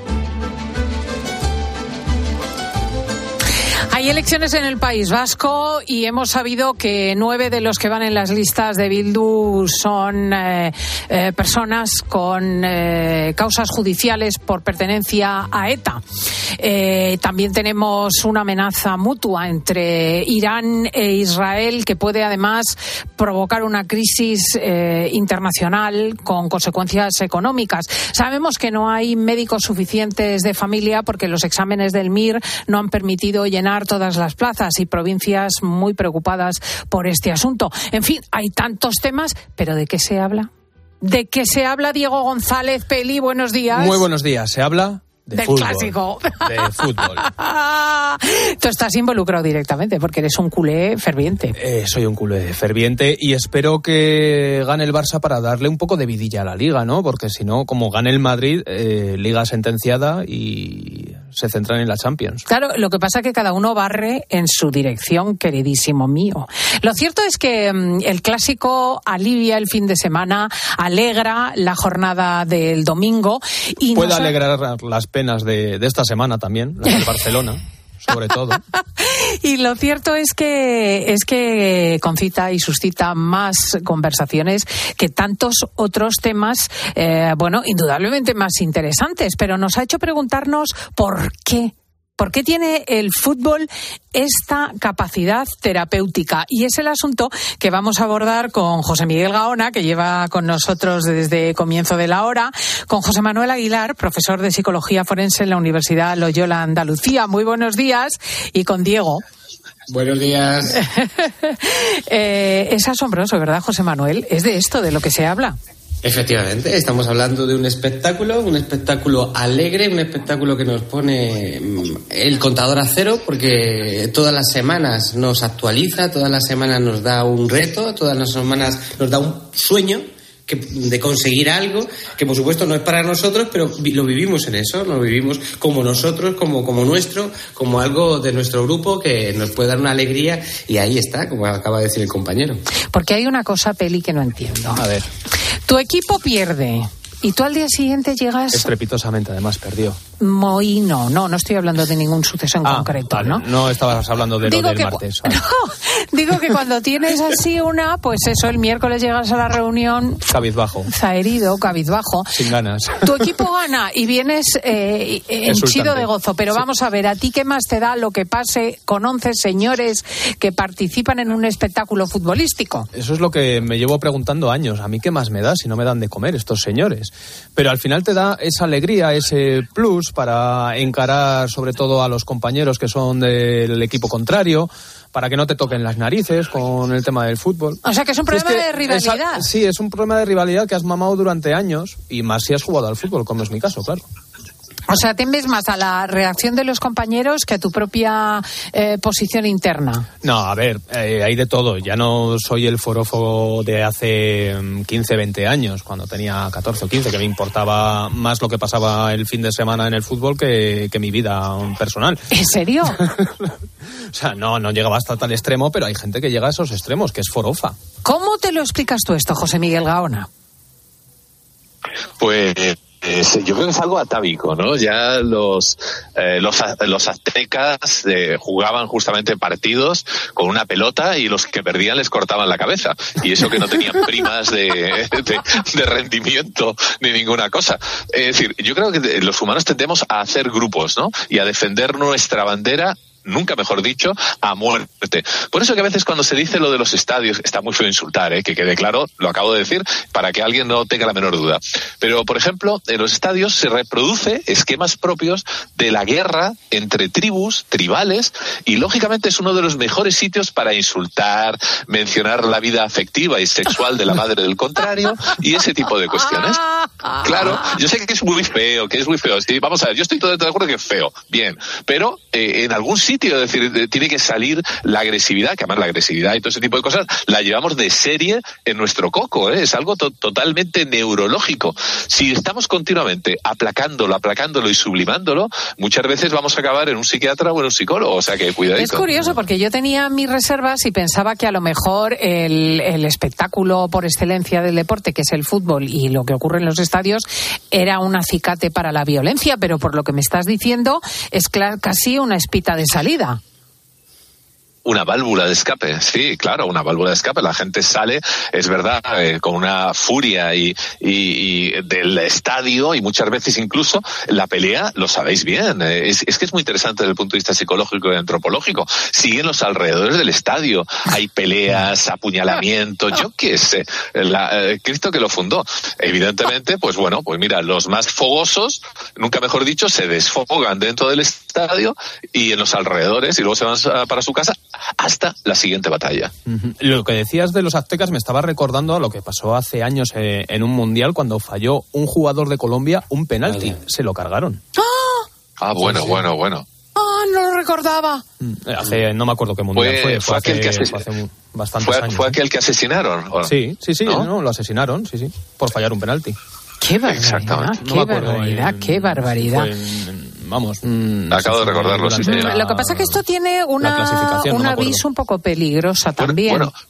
Hay elecciones en el País Vasco y hemos sabido que nueve de los que van en las listas de Bildu son eh, eh, personas con eh, causas judiciales por pertenencia a ETA. Eh, también tenemos una amenaza mutua entre Irán e Israel que puede además provocar una crisis eh, internacional con consecuencias económicas. Sabemos que no hay médicos suficientes de familia porque los exámenes del M I R no han permitido llenar todas las plazas y provincias muy preocupadas por este asunto. En fin, hay tantos temas, pero ¿de qué se habla? ¿De qué se habla, Diego González Peli? Buenos días. Muy buenos días. Se habla de del fútbol. Clásico. De fútbol. Tú estás involucrado directamente porque eres un culé ferviente. Eh, soy un culé ferviente y espero que gane el Barça para darle un poco de vidilla a la Liga, ¿no? Porque si no, como gane el Madrid, eh, Liga sentenciada y se centran en la Champions. Claro, lo que pasa es que cada uno barre en su dirección, queridísimo mío. Lo cierto es que um, el Clásico alivia el fin de semana, alegra la jornada del domingo. Y Puede nos ha... alegrar las penas de, de esta semana también, la del Barcelona, sobre todo. Y lo cierto es que es que concita y suscita más conversaciones que tantos otros temas, eh, bueno, indudablemente más interesantes, pero nos ha hecho preguntarnos por qué. ¿Por qué tiene el fútbol esta capacidad terapéutica? Y es el asunto que vamos a abordar con José Miguel Gaona, que lleva con nosotros desde comienzo de la hora, con José Manuel Aguilar, profesor de Psicología Forense en la Universidad Loyola Andalucía. Muy buenos días. Y con Diego. Buenos días. eh, es asombroso, ¿verdad, José Manuel? Es de esto de lo que se habla. Efectivamente, estamos hablando de un espectáculo, un espectáculo alegre, un espectáculo que nos pone el contador a cero, porque todas las semanas nos actualiza, todas las semanas nos da un reto, todas las semanas nos da un sueño que, de conseguir algo, que por supuesto no es para nosotros, pero lo vivimos en eso, lo vivimos como nosotros, como, como nuestro, como algo de nuestro grupo que nos puede dar una alegría, y ahí está, como acaba de decir el compañero. Porque hay una cosa, Peli, que no entiendo. A ver. Tu equipo pierde y tú al día siguiente llegas... Estrepitosamente, además, perdió. Muy, no, no, no estoy hablando de ningún suceso en ah, concreto, vale. ¿no? No estabas hablando de digo lo del que, martes. Vale. No, digo que cuando tienes así una, pues eso, el miércoles llegas a la reunión... Cabizbajo. Zaherido, cabizbajo. Sin ganas. Tu equipo gana y vienes eh, henchido de gozo, pero sí. Vamos a ver, ¿a ti qué más te da lo que pase con once señores que participan en un espectáculo futbolístico? Eso es lo que me llevo preguntando años. ¿A mí qué más me da si no me dan de comer estos señores? Pero al final te da esa alegría, ese plus para encarar sobre todo a los compañeros que son del equipo contrario, para que no te toquen las narices con el tema del fútbol. O sea que es un problema si es que de rivalidad. Esa, sí, es un problema de rivalidad que has mamado durante años, y más si has jugado al fútbol, como es mi caso, claro. O sea, temes más a la reacción de los compañeros que a tu propia eh, posición interna. No, a ver, eh, hay de todo. Ya no soy el forofo de hace quince, veinte años, cuando tenía catorce o quince, que me importaba más lo que pasaba el fin de semana en el fútbol que, que mi vida personal. ¿En serio? O sea, no, no llegaba hasta tal extremo, pero hay gente que llega a esos extremos, que es forofa. ¿Cómo te lo explicas tú esto, José Miguel Gaona? Pues yo creo que es algo atávico, ¿no? Ya los eh, los, los aztecas eh, jugaban justamente partidos con una pelota y los que perdían les cortaban la cabeza. Y eso que no tenían primas de, de, de rendimiento ni ninguna cosa. Es decir, yo creo que los humanos tendemos a hacer grupos, ¿no? Y a defender nuestra bandera, nunca mejor dicho, a muerte. Por eso que a veces cuando se dice lo de los estadios, está muy feo insultar, ¿eh? Que quede claro, lo acabo de decir, para que alguien no tenga la menor duda. Pero, por ejemplo, en los estadios se reproduce esquemas propios de la guerra entre tribus, tribales, y lógicamente es uno de los mejores sitios para insultar, mencionar la vida afectiva y sexual de la madre del contrario, y ese tipo de cuestiones. Claro, yo sé que es muy feo, que es muy feo. Sí, vamos a ver, yo estoy todo de acuerdo que es feo, bien, pero eh, en algún sitio es decir, tiene que salir la agresividad, que además la agresividad y todo ese tipo de cosas la llevamos de serie en nuestro coco, ¿eh? Es algo to- totalmente neurológico. Si estamos continuamente aplacándolo, aplacándolo y sublimándolo, muchas veces vamos a acabar en un psiquiatra o en un psicólogo, o sea que cuidadito. Es curioso porque yo tenía mis reservas y pensaba que a lo mejor el, el espectáculo por excelencia del deporte, que es el fútbol y lo que ocurre en los estadios, era un acicate para la violencia, pero por lo que me estás diciendo es cl- casi una espita de salida. Una válvula de escape, sí, claro, una válvula de escape. La gente sale, es verdad, eh, con una furia y, y, y del estadio, y muchas veces incluso la pelea, lo sabéis bien, eh, es, es que es muy interesante desde el punto de vista psicológico y antropológico. Siguen los alrededores del estadio, hay peleas, apuñalamientos, yo qué sé, la, eh, Cristo que lo fundó. Evidentemente, pues bueno, pues mira, los más fogosos, nunca mejor dicho, se desfogan dentro del estadio y en los alrededores y luego se van para su casa hasta la siguiente batalla. Uh-huh. Lo que decías de los aztecas me estaba recordando a lo que pasó hace años eh, en un mundial cuando falló un jugador de Colombia un penalti. Vale. Se lo cargaron. ¡Ah! Ah, bueno, sí, sí. bueno, bueno. Ah, no lo recordaba. Hace, no me acuerdo qué mundial fue. Fue, fue, aquel hace, que asesin... fue hace bastantes fue, años. ¿Fue aquel que asesinaron? ¿O? Sí, sí, sí, ¿no? No, lo asesinaron, sí, sí, por fallar un penalti. ¡Qué barbaridad! ¡Qué no barbaridad! En, ¡Qué barbaridad! En, vamos, mm, acabo de recordarlo. Sí, la, lo que pasa es que esto tiene una, un no aviso un poco peligrosa también. Bueno, bueno,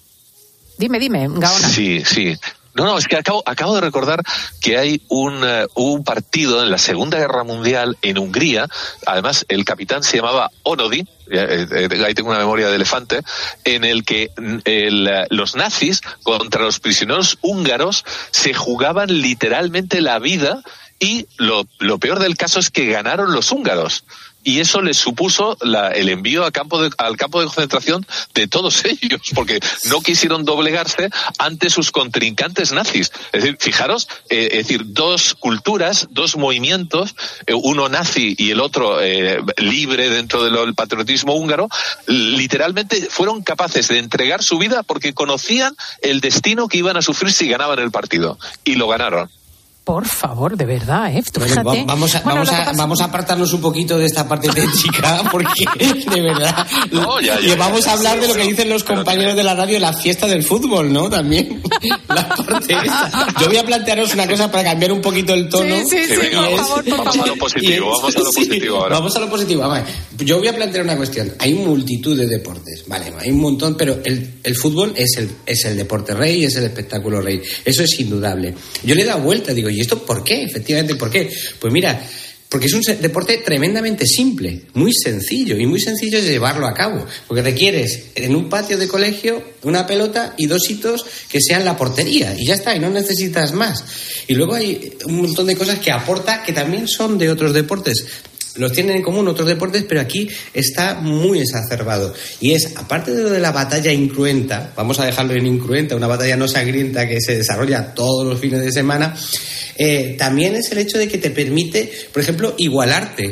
dime, dime, Gaona. Sí, sí. No, no, es que acabo, acabo de recordar que hay un, uh, un partido en la Segunda Guerra Mundial en Hungría. Además, el capitán se llamaba Onodi. Eh, eh, ahí tengo una memoria de elefante, en el que el, los nazis contra los prisioneros húngaros se jugaban literalmente la vida, y lo, lo peor del caso es que ganaron los húngaros. Y eso les supuso la, el envío a campo de, al campo de concentración de todos ellos, porque no quisieron doblegarse ante sus contrincantes nazis. Es decir, fijaros, eh, es decir, dos culturas, dos movimientos, eh, uno nazi y el otro eh, libre dentro del patriotismo húngaro, literalmente fueron capaces de entregar su vida porque conocían el destino que iban a sufrir si ganaban el partido. Y lo ganaron. Por favor, de verdad, ¿eh? Bueno, vamos a, bueno, vamos, a, vamos a apartarnos un poquito de esta parte técnica, porque de verdad no, ya, ya, vamos ya, ya, a hablar sí, de lo que dicen los compañeros de la radio, la fiesta del fútbol, ¿no? También la parte esta. Yo voy a plantearos una cosa para cambiar un poquito el tono. Sí, sí, sí, sí, por es, favor, por vamos favor. a lo positivo, vamos a lo positivo sí, ahora. Vamos a lo positivo. A ver, yo voy a plantear una cuestión. Hay multitud de deportes, vale, hay un montón, pero el, el fútbol es el, es el deporte rey, es el espectáculo rey. Eso es indudable. Yo le he dado vuelta, digo, ¿y esto por qué? Efectivamente, ¿por qué? Pues mira, porque es un deporte tremendamente simple, muy sencillo, y muy sencillo es llevarlo a cabo, porque requieres en un patio de colegio una pelota y dos hitos que sean la portería, y ya está, y no necesitas más. Y luego hay un montón de cosas que aporta que también son de otros deportes. Los tienen en común otros deportes, pero aquí está muy exacerbado. Y es, aparte de lo de la batalla incruenta, vamos a dejarlo en incruenta, una batalla no sangrienta que se desarrolla todos los fines de semana, eh, también es el hecho de que te permite, por ejemplo, igualarte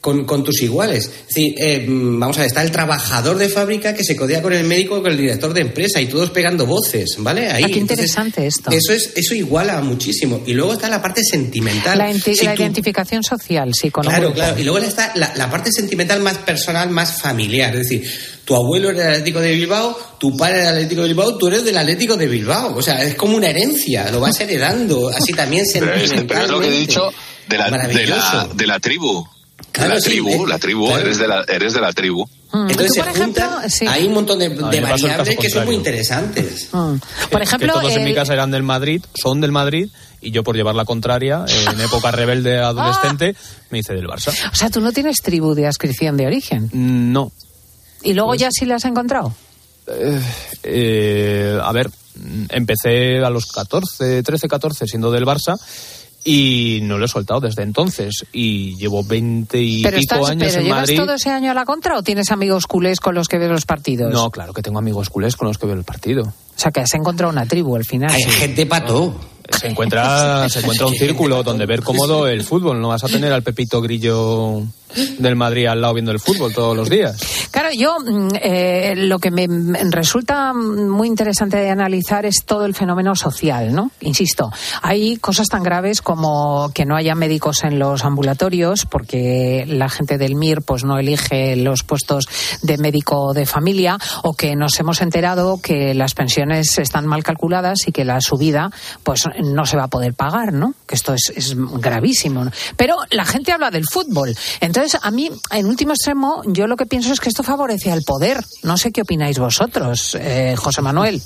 Con, con tus iguales. Es decir, eh, vamos a ver, está el trabajador de fábrica que se codea con el médico o con el director de empresa y todos pegando voces, ¿vale? Ahí. Ah, qué interesante. Entonces, esto. Eso es, eso iguala muchísimo. Y luego está la parte sentimental. La, enti- si la tú... identificación social, sí, con Claro, un claro. Y luego está la, la parte sentimental más personal, más familiar. Es decir, tu abuelo era del Atlético de Bilbao, tu padre era del Atlético de Bilbao, tú eres del Atlético de Bilbao. O sea, es como una herencia, lo vas heredando. Así también sentimentalmente. Pero es lo que he dicho de la, de la, de la tribu. Claro, la sí, tribu, eh, la tribu, claro. eres de la, eres de la tribu. Mm. Entonces ¿Tú, se por ejemplo, juntan, sí. hay un montón de, No, de yo paso el variables caso que son muy contrario. interesantes. Mm. Por ejemplo, que todos eh, en mi casa eran del Madrid, son del Madrid, y yo por llevar la contraria, en época rebelde adolescente, me hice del Barça. O sea, tú no tienes tribu de adscripción de origen. No. ¿Y luego Pues, ya sí la has encontrado? Eh, eh, a ver, empecé a los catorce, trece, catorce siendo del Barça y no lo he soltado desde entonces y llevo veinte y Pero, pico estás, años ¿pero en llevas Madrid. todo ese año a la contra o tienes amigos culés con los que ves los partidos? No, claro que tengo amigos culés con los que veo el partido. O sea, que has encontrado una tribu al final. Hay sí. gente para todo. Se encuentra, se encuentra un círculo donde ver cómodo el fútbol. No vas a tener al Pepito Grillo del Madrid al lado viendo el fútbol todos los días. Claro, yo eh, lo que me resulta muy interesante de analizar es todo el fenómeno social, ¿no? Insisto, hay cosas tan graves como que no haya médicos en los ambulatorios porque la gente del M I R pues no elige los puestos de médico de familia, o que nos hemos enterado que las pensiones están mal calculadas y que la subida pues no se va a poder pagar, ¿no? Que esto es, es gravísimo, ¿no? Pero la gente habla del fútbol. Entonces, a mí, en último extremo, yo lo que pienso es que esto favorece al poder. No sé qué opináis vosotros, eh, José Manuel.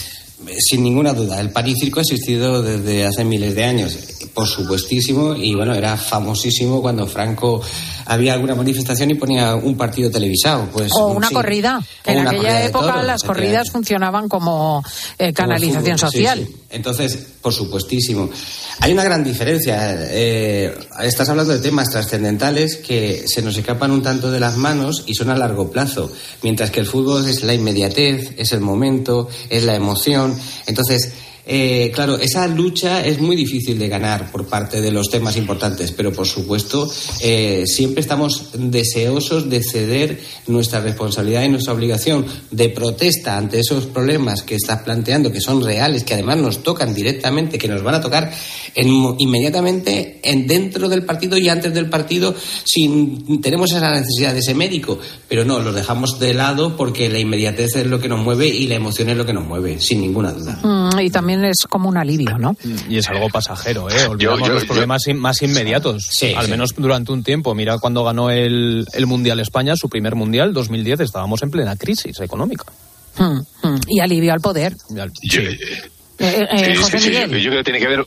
Sin ninguna duda, el pan y circo ha existido desde hace miles de años, por supuestísimo, y bueno, era famosísimo cuando Franco había alguna manifestación y ponía un partido televisado. Pues, o una sí. corrida, que O en una aquella corrida de época toros, las corridas funcionaban como eh, canalización Como fútbol, social. sí, sí. Entonces, por supuestísimo. Hay una gran diferencia. Eh, estás hablando de temas trascendentales que se nos escapan un tanto de las manos y son a largo plazo, mientras que el fútbol es la inmediatez, es el momento, es la emoción. Entonces, eh, claro, esa lucha es muy difícil de ganar por parte de los temas importantes, pero por supuesto eh, siempre estamos deseosos de ceder nuestra responsabilidad y nuestra obligación de protesta ante esos problemas que estás planteando, que son reales, que además nos tocan directamente, que nos van a tocar en, inmediatamente en, dentro del partido y antes del partido, sin tenemos esa necesidad de ese médico, pero no, los dejamos de lado porque la inmediatez es lo que nos mueve y la emoción es lo que nos mueve, sin ninguna duda. Mm, y también es como un alivio, ¿no? Y es algo pasajero, ¿eh? Olvidamos Yo- yo- los problemas yo- in- más inmediatos. Sí, al sí. menos durante un tiempo. Mira cuando ganó el, el Mundial España, su primer Mundial, dos mil diez, estábamos en plena crisis económica. Mm, mm. Y alivio al poder. Y al- Yo- sí. Eh, eh, Sí, José sí, sí, Miguel. yo, yo creo que tiene que ver,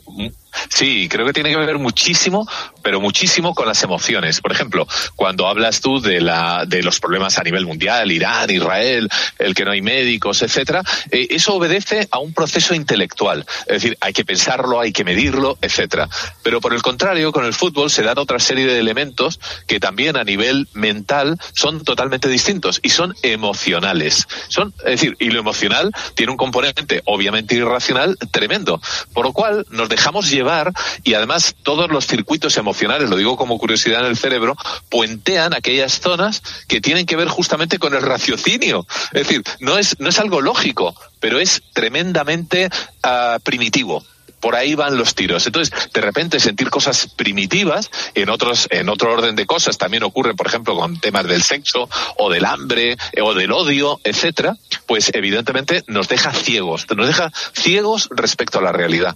sí, creo que tiene que ver muchísimo, pero muchísimo con las emociones. Por ejemplo, cuando hablas tú de la, de los problemas a nivel mundial, Irán, Israel, el que no hay médicos, etcétera, eh, eso obedece a un proceso intelectual. Es decir, hay que pensarlo, hay que medirlo, etcétera. Pero por el contrario, con el fútbol se dan otra serie de elementos que también a nivel mental son totalmente distintos y son emocionales. Son, es decir, y lo emocional tiene un componente obviamente irracional tremendo, por lo cual nos dejamos llevar y además todos los circuitos emocionales, lo digo como curiosidad en el cerebro, puentean aquellas zonas que tienen que ver justamente con el raciocinio. Es decir, no es, no es algo lógico, pero es tremendamente uh, primitivo. Por ahí van los tiros. Entonces, de repente sentir cosas primitivas, en otros, en otro orden de cosas también ocurre, por ejemplo, con temas del sexo, o del hambre, eh, o del odio, etcétera, pues evidentemente nos deja ciegos, nos deja ciegos respecto a la realidad.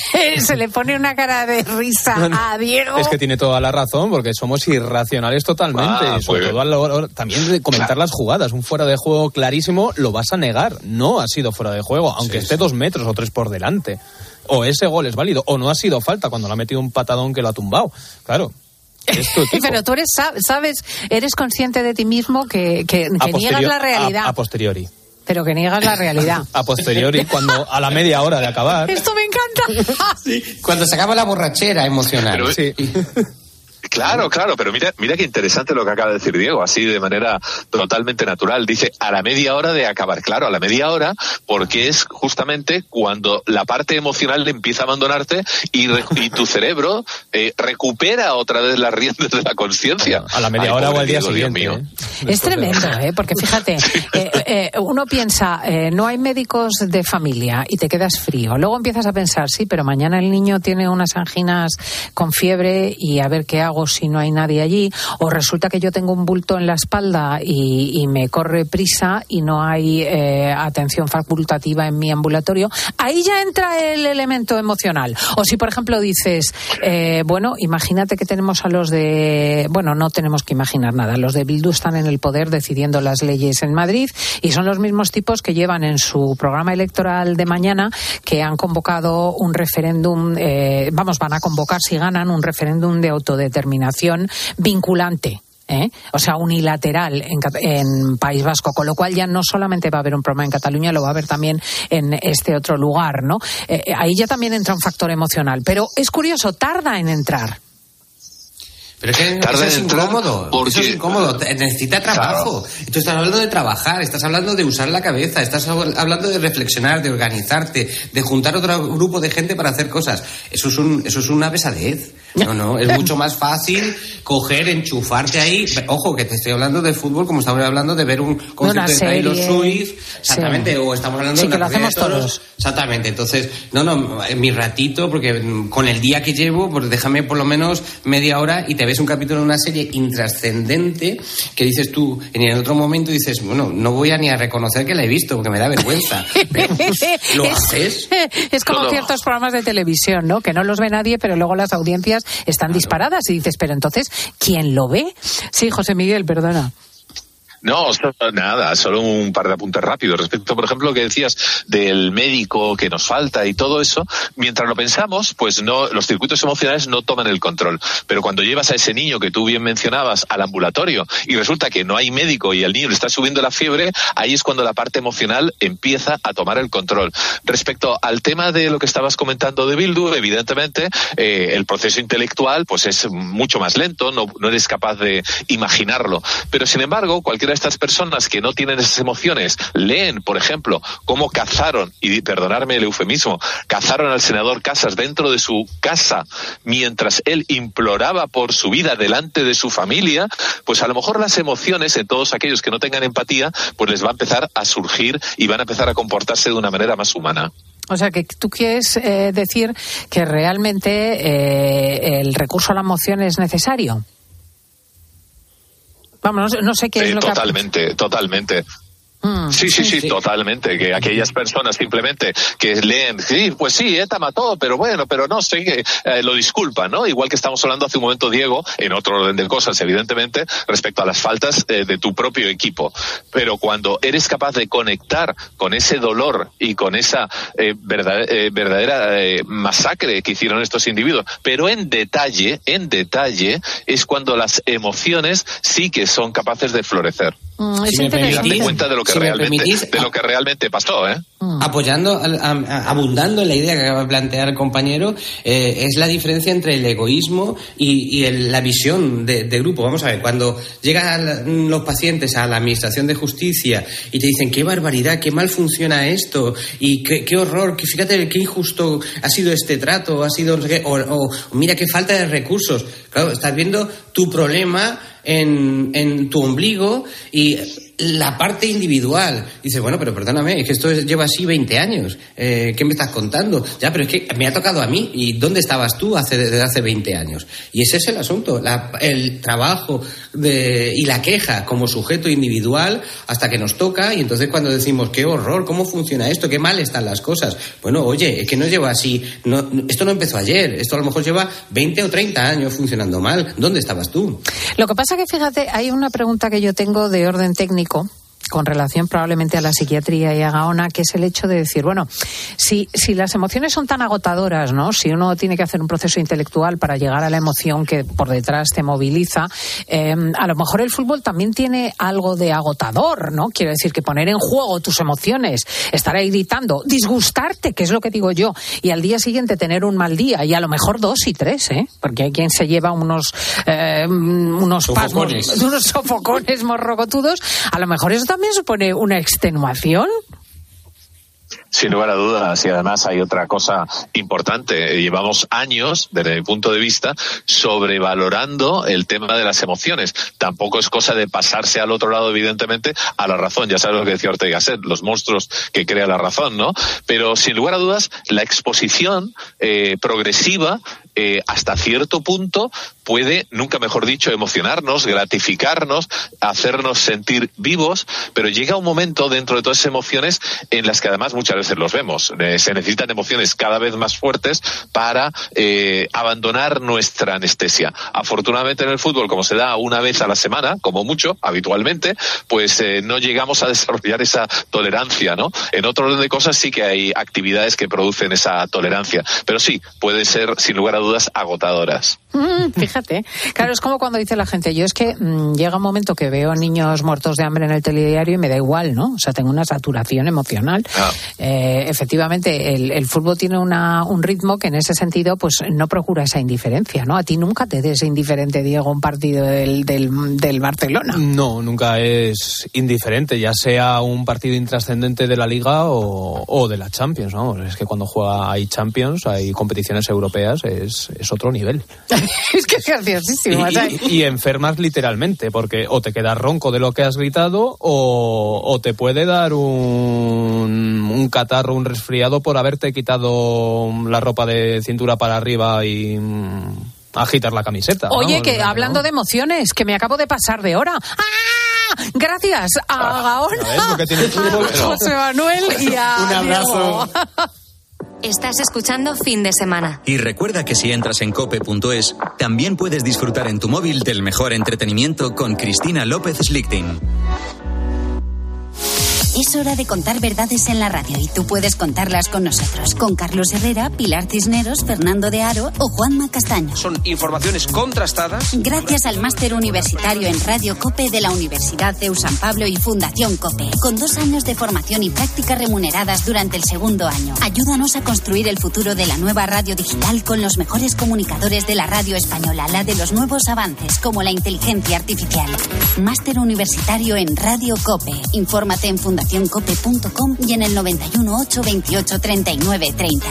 Se le pone una cara de risa a Diego. Es que tiene toda la razón, porque somos irracionales totalmente. Ah, sobre pues- todo a la hora también de comentar las jugadas. Un fuera de juego clarísimo lo vas a negar. No ha sido fuera de juego, aunque Sí, esté sí. dos metros o tres por delante. O ese gol es válido, o no ha sido falta cuando le ha metido un patadón que lo ha tumbado. Claro. Es tu equipo. Pero tú eres, sa- sabes, eres consciente de ti mismo que, que, A que niegas posteriori- la realidad. A, a posteriori. Pero que niegas la realidad. A posteriori, cuando a la media hora de acabar. Esto me encanta. Cuando se acaba la borrachera emocional. Pero, Sí. Claro, claro, pero mira, mira qué interesante lo que acaba de decir Diego, así de manera totalmente natural. Dice, a la media hora de acabar. Claro, a la media hora, porque es justamente cuando la parte emocional empieza a abandonarte y, re, y tu cerebro eh, recupera otra vez las riendas de la conciencia. A la media Ay, hora o al día Diego, siguiente. Dios mío. ¿eh? Es tremendo, ¿eh? Porque fíjate, eh, eh, uno piensa, eh, no hay médicos de familia y te quedas frío. Luego empiezas a pensar, sí, pero mañana el niño tiene unas anginas con fiebre y a ver qué hago si no hay nadie allí, o resulta que yo tengo un bulto en la espalda y, y me corre prisa y no hay eh, atención facultativa en mi ambulatorio. Ahí ya entra el elemento emocional. O si, por ejemplo, dices, eh, bueno, imagínate que tenemos a los de... Bueno, no tenemos que imaginar nada. Los de Bildu están en el poder decidiendo las leyes en Madrid y son los mismos tipos que llevan en su programa electoral de mañana que han convocado un referéndum, eh, vamos, van a convocar si ganan un referéndum de autodeterminación vinculante. ¿Eh? O sea, unilateral en, en País Vasco, con lo cual ya no solamente va a haber un problema en Cataluña, lo va a haber también en este otro lugar, ¿no? Eh, ahí ya también entra un factor emocional, pero es curioso, tarda en entrar. Pero es que Tarda eso es entrar incómodo, porque... eso es incómodo, necesita trabajo. Claro. Tú estás hablando de trabajar, estás hablando de usar la cabeza, estás hablando de reflexionar, de organizarte, de juntar otro grupo de gente para hacer cosas. Eso es un, eso es una pesadez. No, no, es mucho más fácil coger, enchufarte ahí. Ojo, que te estoy hablando de fútbol como estamos hablando de ver un concierto de Taylor Swift, exactamente, sí. O estamos hablando sí, de una que lo hacemos todos. todos. Exactamente, entonces, no, no, mi ratito, porque con el día que llevo, pues déjame por lo menos media hora y te ves un capítulo de una serie intrascendente que dices tú, en el otro momento dices, bueno, no voy a ni a reconocer que la he visto porque me da vergüenza. Pero, ¿lo haces? Es como no, no. ciertos programas de televisión, ¿no? Que no los ve nadie, pero luego las audiencias están claro. disparadas y dices, pero entonces, ¿quién lo ve? Sí, José Miguel, perdona. No, nada, solo un par de apuntes rápidos. Respecto, por ejemplo, lo que decías del médico que nos falta y todo eso, mientras lo pensamos, pues no, los circuitos emocionales no toman el control. Pero cuando llevas a ese niño que tú bien mencionabas al ambulatorio y resulta que no hay médico y al niño le está subiendo la fiebre, ahí es cuando la parte emocional empieza a tomar el control. Respecto al tema de lo que estabas comentando de Bildu, evidentemente, eh, el proceso intelectual pues es mucho más lento, no, no eres capaz de imaginarlo. Pero, sin embargo, cualquiera estas personas que no tienen esas emociones leen, por ejemplo, cómo cazaron, y perdonarme el eufemismo, cazaron al senador Casas dentro de su casa mientras él imploraba por su vida delante de su familia, pues a lo mejor las emociones en todos aquellos que no tengan empatía, pues les va a empezar a surgir y van a empezar a comportarse de una manera más humana. O sea, que tú quieres eh, decir que realmente eh, el recurso a la emoción es necesario. Vamos, no, no sé qué es eh, lo totalmente, que... Totalmente, totalmente. Sí, sí, sí, sí, totalmente. Que aquellas personas simplemente que leen, sí, pues sí, ETA mató, pero bueno, pero no sé, que eh, lo disculpan, ¿no? Igual que estamos hablando hace un momento, Diego, en otro orden de cosas, evidentemente, respecto a las faltas eh, de tu propio equipo. Pero cuando eres capaz de conectar con ese dolor y con esa eh, verdad, eh, verdadera eh, masacre que hicieron estos individuos, pero en detalle, en detalle, es cuando las emociones sí que son capaces de florecer. Mm, si es me y darte cuenta de lo que si realmente de lo que realmente pasó, ¿eh? Apoyando, a, a, abundando en la idea que acaba de plantear el compañero, eh, es la diferencia entre el egoísmo y, y el, la visión de, de grupo. Vamos a ver, cuando llegan los pacientes a la administración de justicia y te dicen qué barbaridad, qué mal funciona esto y qué, qué horror, que fíjate qué injusto ha sido este trato, ha sido no sé qué, o, o mira qué falta de recursos. Claro, estás viendo tu problema en, en tu ombligo y la parte individual. Dices, bueno, pero perdóname, es que esto lleva así veinte años. Eh, ¿Qué me estás contando? Ya, pero es que me ha tocado a mí. ¿Y dónde estabas tú hace, desde hace veinte años? Y ese es el asunto. La, el trabajo de, y la queja como sujeto individual hasta que nos toca. Y entonces cuando decimos, qué horror, cómo funciona esto, qué mal están las cosas. Bueno, oye, es que no lleva así. No, esto no empezó ayer. Esto a lo mejor lleva veinte o treinta años funcionando mal. ¿Dónde estabas tú? Lo que pasa que, fíjate, hay una pregunta que yo tengo de orden técnico con relación probablemente a la psiquiatría y a Gaona, que es el hecho de decir, bueno, si, si las emociones son tan agotadoras, ¿no? Si uno tiene que hacer un proceso intelectual para llegar a la emoción que por detrás te moviliza, eh, a lo mejor el fútbol también tiene algo de agotador, ¿no? Quiero decir que poner en juego tus emociones, estar ahí gritando, disgustarte, que es lo que digo yo, y al día siguiente tener un mal día, y a lo mejor dos y tres, ¿eh? Porque hay quien se lleva unos eh, unos sofocones. pasmos, unos sofocones morrocotudos, a lo mejor eso también supone una extenuación. Sin lugar a dudas, y además hay otra cosa importante. Llevamos años, desde mi punto de vista, sobrevalorando el tema de las emociones. Tampoco es cosa de pasarse al otro lado, evidentemente, a la razón. Ya sabes lo que decía Ortega y Gasset, los monstruos que crea la razón, ¿no? Pero sin lugar a dudas, la exposición eh, progresiva Eh, hasta cierto punto puede, nunca mejor dicho, emocionarnos, gratificarnos, hacernos sentir vivos, pero llega un momento dentro de todas esas emociones en las que además muchas veces los vemos. Eh, se necesitan emociones cada vez más fuertes para eh, abandonar nuestra anestesia. Afortunadamente en el fútbol, como se da una vez a la semana, como mucho, habitualmente, pues eh, no llegamos a desarrollar esa tolerancia, ¿no? En otro orden de cosas sí que hay actividades que producen esa tolerancia, pero sí, puede ser, sin lugar a dudas, agotadoras. Mm, fíjate, claro, es como cuando dice la gente, yo es que mmm, llega un momento que veo niños muertos de hambre en el telediario y me da igual, ¿no? O sea, tengo una saturación emocional. Ah. Eh, efectivamente, el, el fútbol tiene una, un ritmo que en ese sentido pues no procura esa indiferencia, ¿no? A ti nunca te des indiferente, Diego, un partido del, del, del Barcelona. No, nunca es indiferente, ya sea un partido intrascendente de la Liga o, o de la Champions, ¿no? Es que cuando juega hay Champions, hay competiciones europeas, es es otro nivel. Es que es graciosísimo. Y, y, y enfermas literalmente, porque o te quedas ronco de lo que has gritado o, o te puede dar un, un catarro, un resfriado por haberte quitado la ropa de cintura para arriba y mm, agitar la camiseta. Oye, ¿no? que ¿no? hablando de emociones, que me acabo de pasar de hora. ¡Ah! Gracias a Gaona, a José Manuel y a un abrazo. Estás escuchando Fin de Semana. Y recuerda que si entras en cope punto es, también puedes disfrutar en tu móvil del mejor entretenimiento con Cristina López Slichting. Es hora de contar verdades en la radio y tú puedes contarlas con nosotros, con Carlos Herrera, Pilar Cisneros, Fernando de Aro o Juanma Castaño. Son informaciones contrastadas. Gracias al máster universitario en Radio COPE de la Universidad C E U San Pablo y Fundación COPE, con dos años de formación y prácticas remuneradas durante el segundo año. Ayúdanos a construir el futuro de la nueva radio digital con los mejores comunicadores de la radio española, la de los nuevos avances como la inteligencia artificial. Máster universitario en Radio COPE. Infórmate en fundación cope punto com y en el noventa y uno ocho veintiocho treinta y nueve treinta.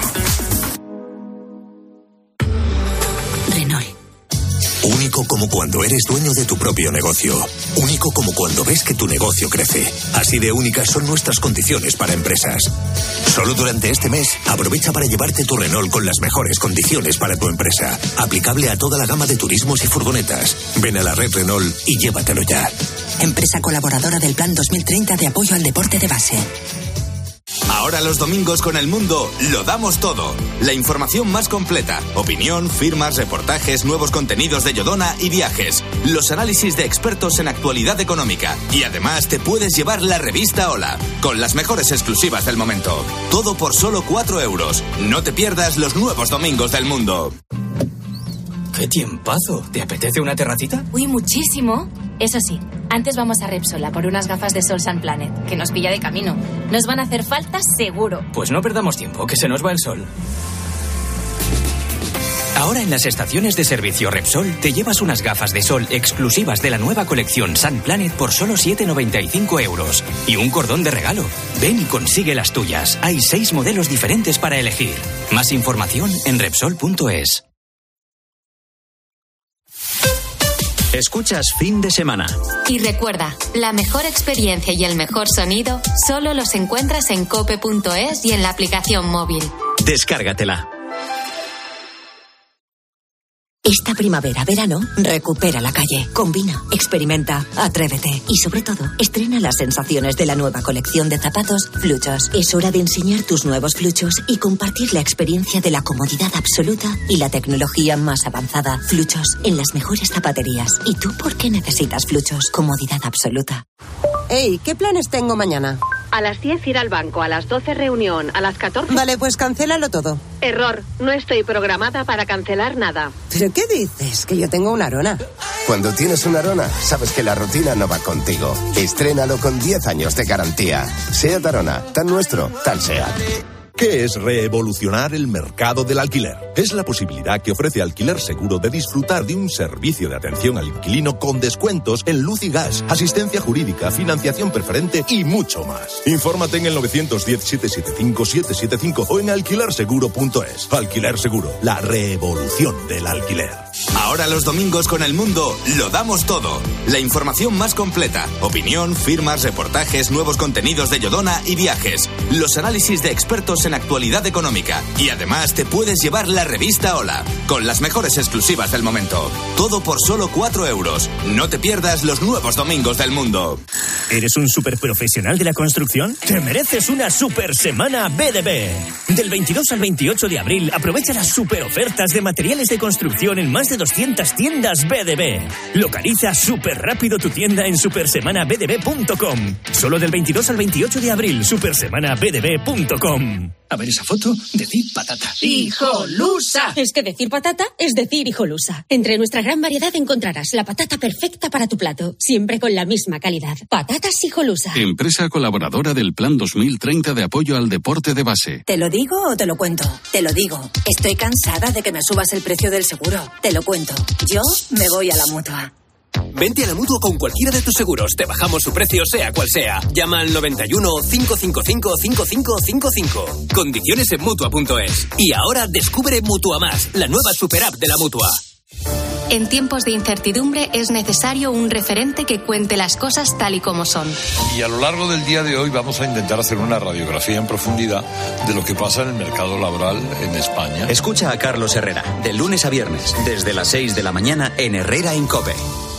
Renault. Único como cuando eres dueño de tu propio negocio. Único como cuando ves que tu negocio crece. Así de únicas son nuestras condiciones para empresas. Solo durante este mes, aprovecha para llevarte tu Renault con las mejores condiciones para tu empresa. Aplicable a toda la gama de turismos y furgonetas. Ven a la red Renault y llévatelo ya. Empresa colaboradora del Plan dos mil treinta de apoyo al deporte de base. Ahora los domingos con El Mundo lo damos todo. La información más completa, opinión, firmas, reportajes, nuevos contenidos de Yodona y viajes. Los análisis de expertos en actualidad económica. Y además te puedes llevar la revista Hola, con las mejores exclusivas del momento. Todo por solo cuatro euros. No te pierdas los nuevos domingos del Mundo. ¡Qué tiempazo! ¿Te apetece una terracita? Uy, muchísimo. Eso sí, antes vamos a Repsol a por unas gafas de sol Sun Planet, que nos pilla de camino. Nos van a hacer falta seguro. Pues no perdamos tiempo, que se nos va el sol. Ahora en las estaciones de servicio Repsol te llevas unas gafas de sol exclusivas de la nueva colección Sun Planet por solo siete noventa y cinco euros. Y un cordón de regalo. Ven y consigue las tuyas. Hay seis modelos diferentes para elegir. Más información en Repsol punto es. Escuchas Fin de Semana. Y recuerda, la mejor experiencia y el mejor sonido solo los encuentras en cope punto es y en la aplicación móvil. Descárgatela. Esta primavera, verano, recupera la calle, combina, experimenta, atrévete y sobre todo, estrena las sensaciones de la nueva colección de zapatos Fluchos. Es hora de enseñar tus nuevos Fluchos y compartir la experiencia de la comodidad absoluta y la tecnología más avanzada. Fluchos, en las mejores zapaterías. ¿Y tú por qué necesitas Fluchos? Comodidad absoluta. Ey, ¿qué planes tengo mañana? A las diez ir al banco, a las doce reunión, a las catorce... Vale, pues cancélalo todo. Error, no estoy programada para cancelar nada. ¿Pero qué dices? Que yo tengo una Arona. Cuando tienes una Arona, sabes que la rutina no va contigo. Estrénalo con diez años de garantía. SEAT Arona, tan nuestro, tan SEAT. ¿Qué es revolucionar el mercado del alquiler? Es la posibilidad que ofrece Alquiler Seguro de disfrutar de un servicio de atención al inquilino con descuentos en luz y gas, asistencia jurídica, financiación preferente y mucho más. Infórmate en el nueve uno cero, siete siete cinco, siete siete cinco o en alquiler seguro punto es. Alquiler Seguro, la revolución del alquiler. Ahora los domingos con El Mundo lo damos todo. La información más completa, opinión, firmas, reportajes, nuevos contenidos de Yodona y viajes. Los análisis de expertos en actualidad económica. Y además te puedes llevar la revista Hola, con las mejores exclusivas del momento. Todo por solo cuatro euros. No te pierdas los nuevos domingos del Mundo. ¿Eres un superprofesional de la construcción? Te mereces una super semana B D B. Del veintidós al veintiocho de abril aprovecha las super ofertas de materiales de construcción en más de doscientas tiendas B D B. Localiza súper rápido tu tienda en super semana b d b punto com. Solo del veintidós al veintiocho de abril, super semana b d b punto com. A ver esa foto, decir patata. ¡Hijolusa! Es que decir patata es decir hijolusa. Entre nuestra gran variedad encontrarás la patata perfecta para tu plato, siempre con la misma calidad. Patatas Hijolusa. Empresa colaboradora del Plan dos mil treinta de apoyo al deporte de base. ¿Te lo digo o te lo cuento? Te lo digo. Estoy cansada de que me subas el precio del seguro. Te lo cuento. Yo me voy a la Mutua. Vente a la Mutua con cualquiera de tus seguros. Te bajamos su precio, sea cual sea. Llama al noventa y uno, cinco cinco cinco, cinco cinco cinco cinco. Condiciones en Mutua punto es. Y ahora descubre Mutua Más, la nueva super app de la Mutua. En tiempos de incertidumbre es necesario un referente que cuente las cosas tal y como son. Y a lo largo del día de hoy vamos a intentar hacer una radiografía en profundidad de lo que pasa en el mercado laboral en España. Escucha a Carlos Herrera, de lunes a viernes, desde las seis de la mañana en Herrera en COPE.